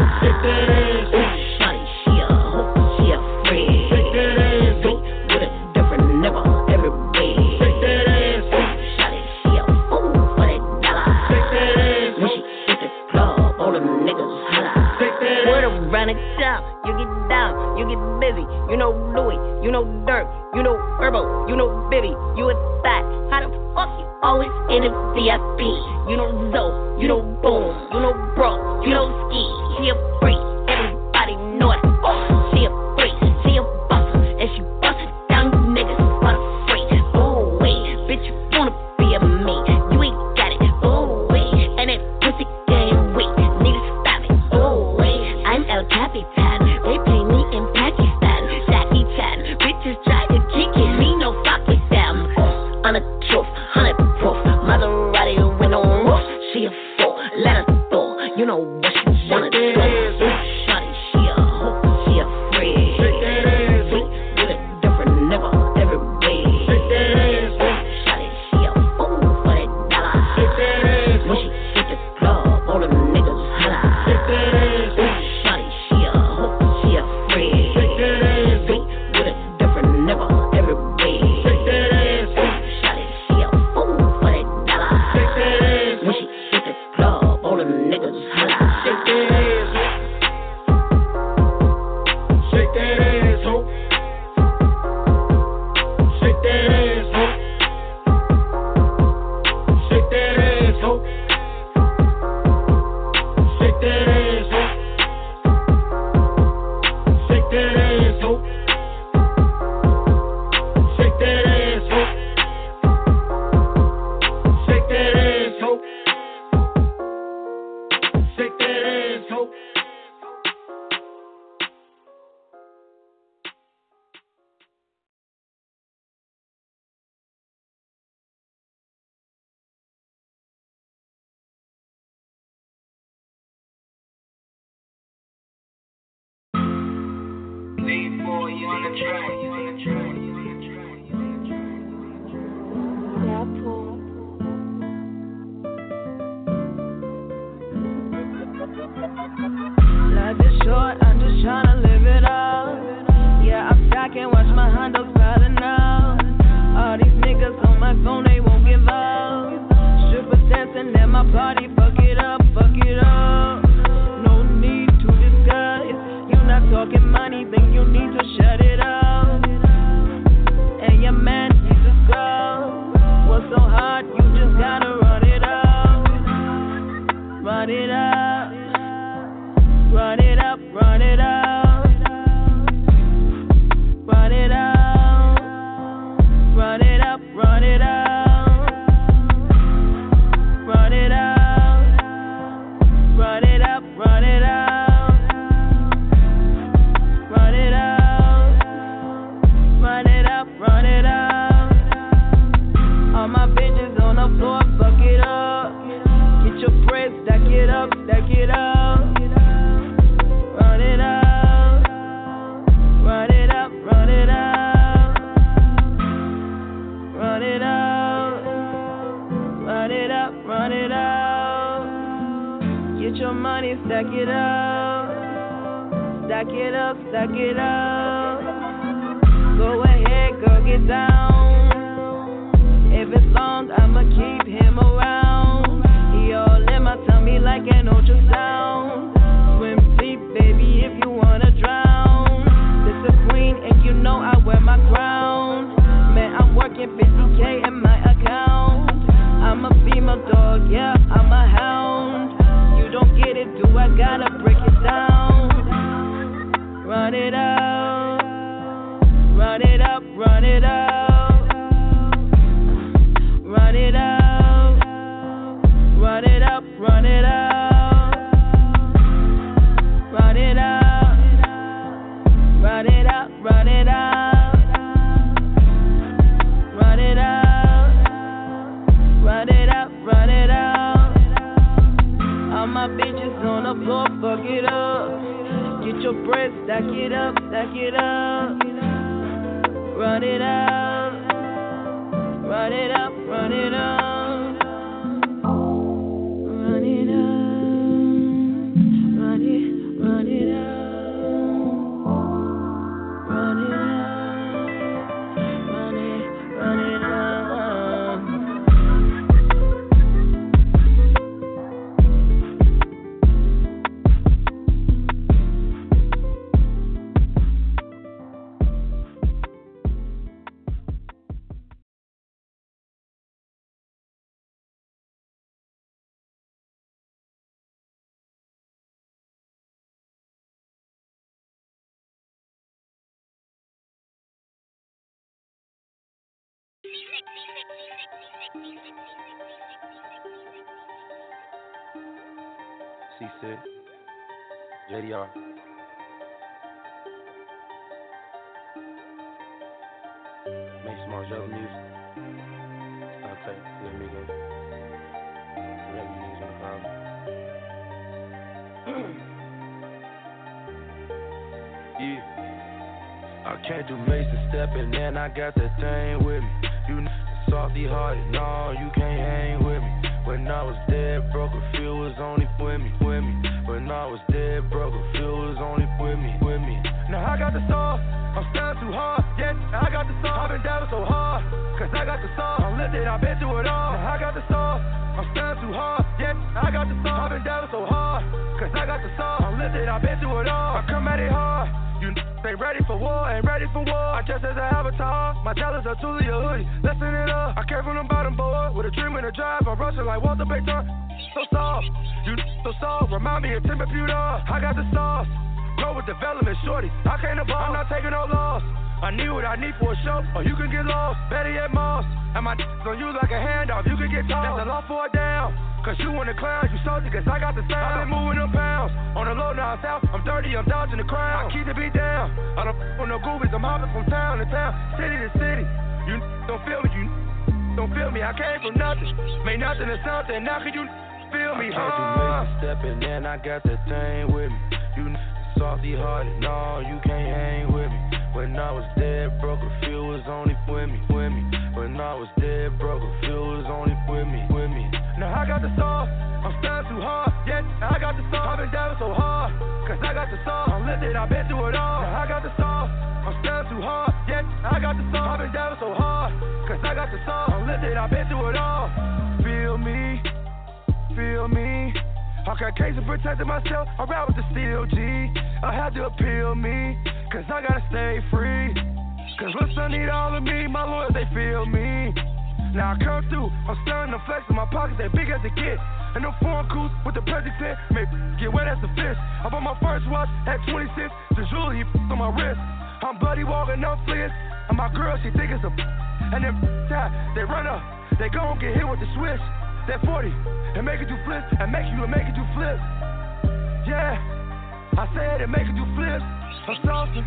Run it up, you get down, you get busy. You know Louis, you know Dirk, you know Herbo, you know Bibby, you a thot. How the fuck you always in a VIP? You know Zoe, you know Boom, you know Bro, you know Ski. She a freak, everybody know it. She a freak, she a bustle, and she bustin' down you niggas for the free. Oh wait, bitch you wanna be a me? You ain't got it. Oh wait, and that pussy game weak. Niggas stop it. Oh wait, I'm El Capitan. They play me in Pakistan. Jackie Chan, bitches try to kick it. Me no fuck with them. On a truth, 100 proof. Maserati window roof. She a fool, let her go. You know what she wanna do. Shawty, she a hoe, she a freak. With a different nigga every way. Shawty, she a fool for that dollar. When she hit the club, all them niggas holla. Shawty, she a hoe, she a freak. With a different nigga every way. Shawty, she a fool for that dollar. When she hit the club, all them niggas holla. Shake that ass, ho. Shake that ass, ho. Shake that ass, ho. Shake that ass, ho. Shake that ass, ho. Shake that ass, ho. Shake that ass, ho. Shake that ass, ho. Life is short, I'm just tryna and at my party, fuck it up, fuck it up. No need to discuss. You not talking money, then you need to shut it up. And your man needs to go. What's so hard? You just gotta run it up. Run it up. Run it up, run it up. Run it up. Run it up, run it up. Run it up. Run it up, run it up. Run it up. Run it up, run it up. All my bitches on the floor, fuck it up. Get your bread, stack it up, stack it up. Run it up. Run it up, run it up. Run it up. Run it up, run it up. Get your money, stack it up. Stack it up, stack it up. Go ahead, girl, get down. If it's long, I'ma keep him around. He all in my tummy like an ultrasound. Swim deep, baby, if you wanna drown. This a queen, and you know I wear my crown. Man, I'm working 50K in my account. I'm a female dog, yeah, I'm a hound. You don't get it, do I gotta break it down? Run it up. Run it up, run it up. Run it up. Run it up, run it up. Run it up. Run it up, run it up. Run it up. Run it up, run it up. All my bitches on the floor, fuck it up. Get your bread, stack it up, stack it up. Run it up. Run it up, run it up. Run it up. Run it, run it up. Run it up. Run it, run it up. C6, JDR. Make smart Java music. I'll take let me go. Whatever you niggas wanna call me. Yeah. I can't do Mason stepping, and I got that thing with me. You softy hearted, no, you can't hang with me. When I was dead broke, a few was only with me. When I was dead broke, a few was only with me. Now I got the sauce, I'm staring too hard. Yes, I got the sauce, I've been down so hard. Cause I got the sauce, I'm lifted, I've been through it all. Now I got the sauce, I'm staring too hard. Yes, I got the sauce, I've been down so hard. Cause I got the sauce, I'm lifted, I've been through it all. I come at it hard. You ain't ready for war, ain't ready for war. I just as an avatar, my talents are truly a hoodie. Listen it up, I came from the bottom board with a dream and a drive. I'm rushing like Walter Payton. So soft, you so soft, remind me of Tim Computer. I got the sauce, go with development, shorty. I can't above, I'm not taking no loss. I need what I need for a show, or you can get lost. Better yet, Moss. And my on you like a handoff, you can get tossed. That's a lot for a down. Cause you want the clown, you salty, cause I got the sound. I've been moving them pounds, on the low now south. I'm dirty, I'm dodging the crowd. I keep the beat down, I don't with no goobies, I'm hopping from town to town, city to city. You don't feel me, you don't feel me. I came from nothing, made nothing to something. Now can you feel me, huh? I can't do Mason stepping, and I got that thing with me. You softy hearted, no, you can't hang with me. When I was dead broke, a few was only with me. When I was dead broke, a few was only with me. Now I got the sauce, I'm staring too hard. Yes, I got the sauce, I've been down so hard. Cause I got the sauce, I'm lifted, I've been through it all. Now I got the sauce, I'm staring too hard. Yes, I got the sauce, I've been down so hard. Cause I got the sauce, I'm lifted, I've been through it all. Feel me, Walk out case and protecting myself. I ride with the steel G. I had to appeal me, cause I gotta stay free. Cause listen, need all of me, my lawyers, they feel me. Now I come through, I'm stunning, I'm flexing, my pockets they big as they get. And them foreign coups with the president, may get wet as a fish. I bought my first watch at 26, the jewelry on my wrist. I'm bloody walking up fleas, and my girl, she think it's a and then they run up, they gon' get hit with the switch. That 40, and make it do flips, and make it do flips. Yeah, I said it make it do flips. I'm saucing.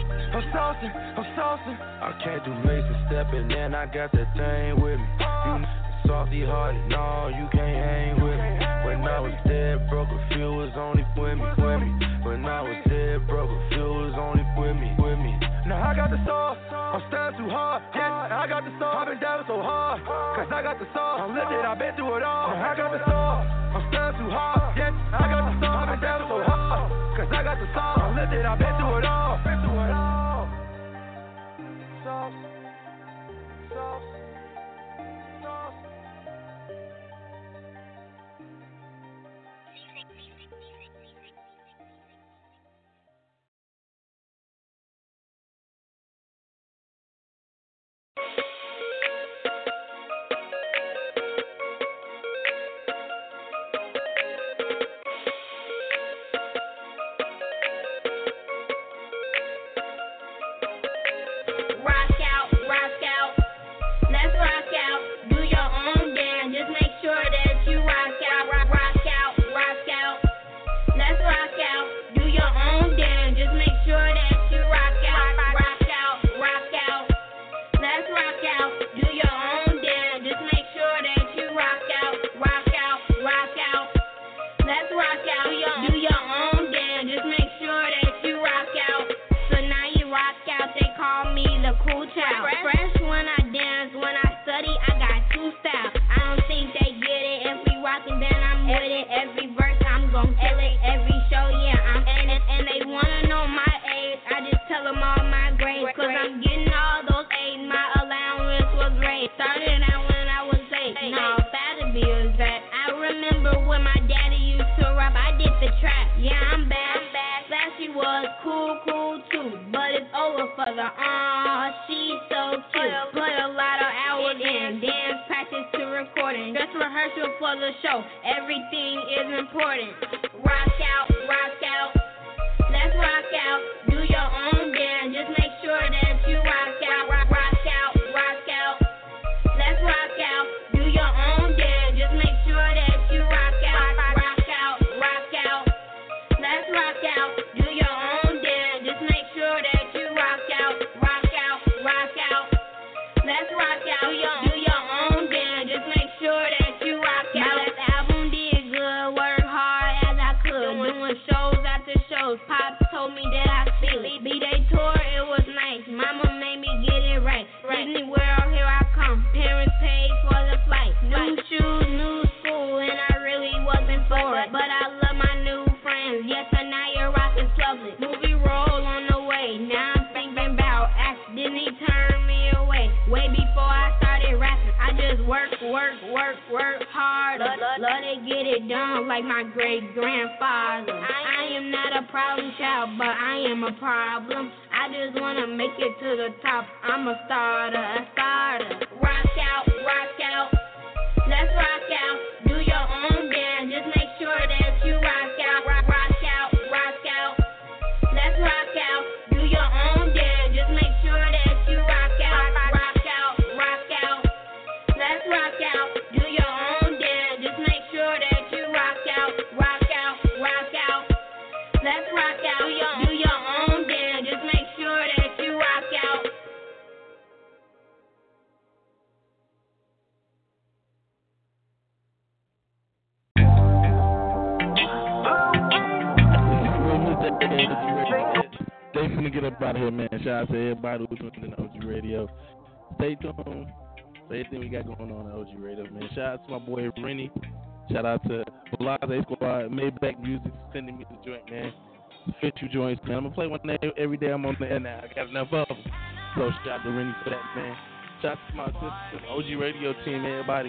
I can't do Mason stepping, and I got that thing with me. You softy hearted, no, you can't hang with me. When I was dead broke, a few was only with me. When I was dead broke, a few was only with me. Now I got the sauce, I'm standing too hard. Yeah, I got the sauce, I've been down so hard. Cause I got the sauce, I'm lifted, I've been through it all. Now I got the sauce, I'm standing too hard. Yeah, I got the sauce, I've been down so hard. Cause I got the sauce, I'm lifted, I've been through it all. Sauce. They finna get up out of here, man. Shout out to everybody who's tuning in to OG Radio. Stay tuned for everything we got going on at OG Radio, man. Shout out to my boy Rennie. Shout out to Blase Squad, Maybach Music, sending me the joint, man. Fit you joints, man. I'm gonna play one every day I'm on the air now. I got enough of them. So shout out to Rennie for that, man. Shout out to my sister, OG Radio team, everybody.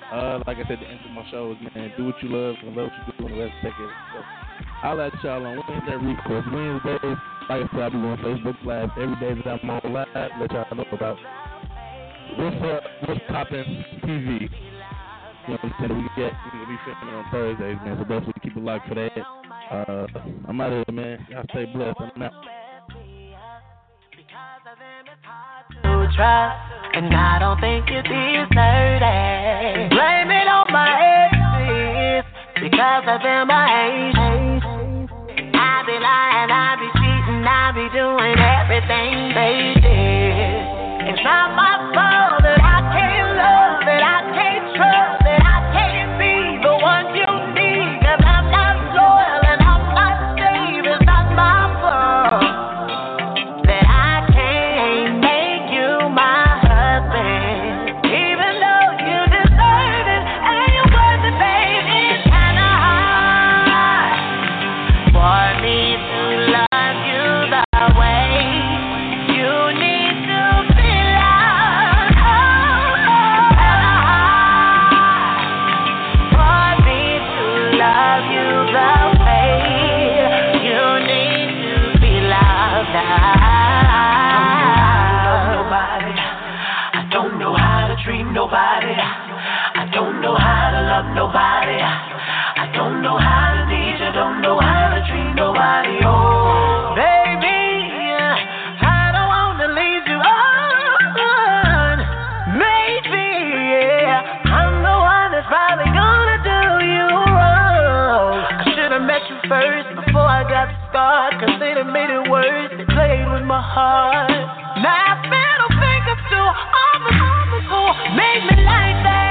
Like I said, the end of my show is, man, do what you love and love what you do, and the rest take it. So I'll let y'all on Wednesday, recourse Wednesdays. Like I said, I'll be on Facebook Live every day that I'm on live. Let y'all know about what's poppin' TV. You know what I'm saying? We'll be filming on Thursdays, man. So definitely keep it locked for that. I'm out of here, man. Y'all stay blessed. I'm out. To trust, and I don't think you deserve it. Blame it on my exes because of them I hate. I be lying, I be cheating, I be doing everything they did. It's not my fault that I can't love, that I can't trust, that I can't be the one you need. 'Cause I'm not loyal and I'm not safe. It's not my fault that I can't make you my husband, even though you deserve it and you're worth it, baby. It's kinda hard for me to love you the way you need to be loved. Kinda hard for me to love you the way you need to be loved. I don't know how to treat nobody. I don't know how to love nobody. I don't know how to need you. Don't know how to treat nobody. Oh, baby, I don't want to leave you on. Maybe, yeah, I'm the one that's probably gonna do you wrong. I should have met you first before I got started. 'Cause they done made it worse. They played with my heart. Now I don't think I'm too awful, made me like that.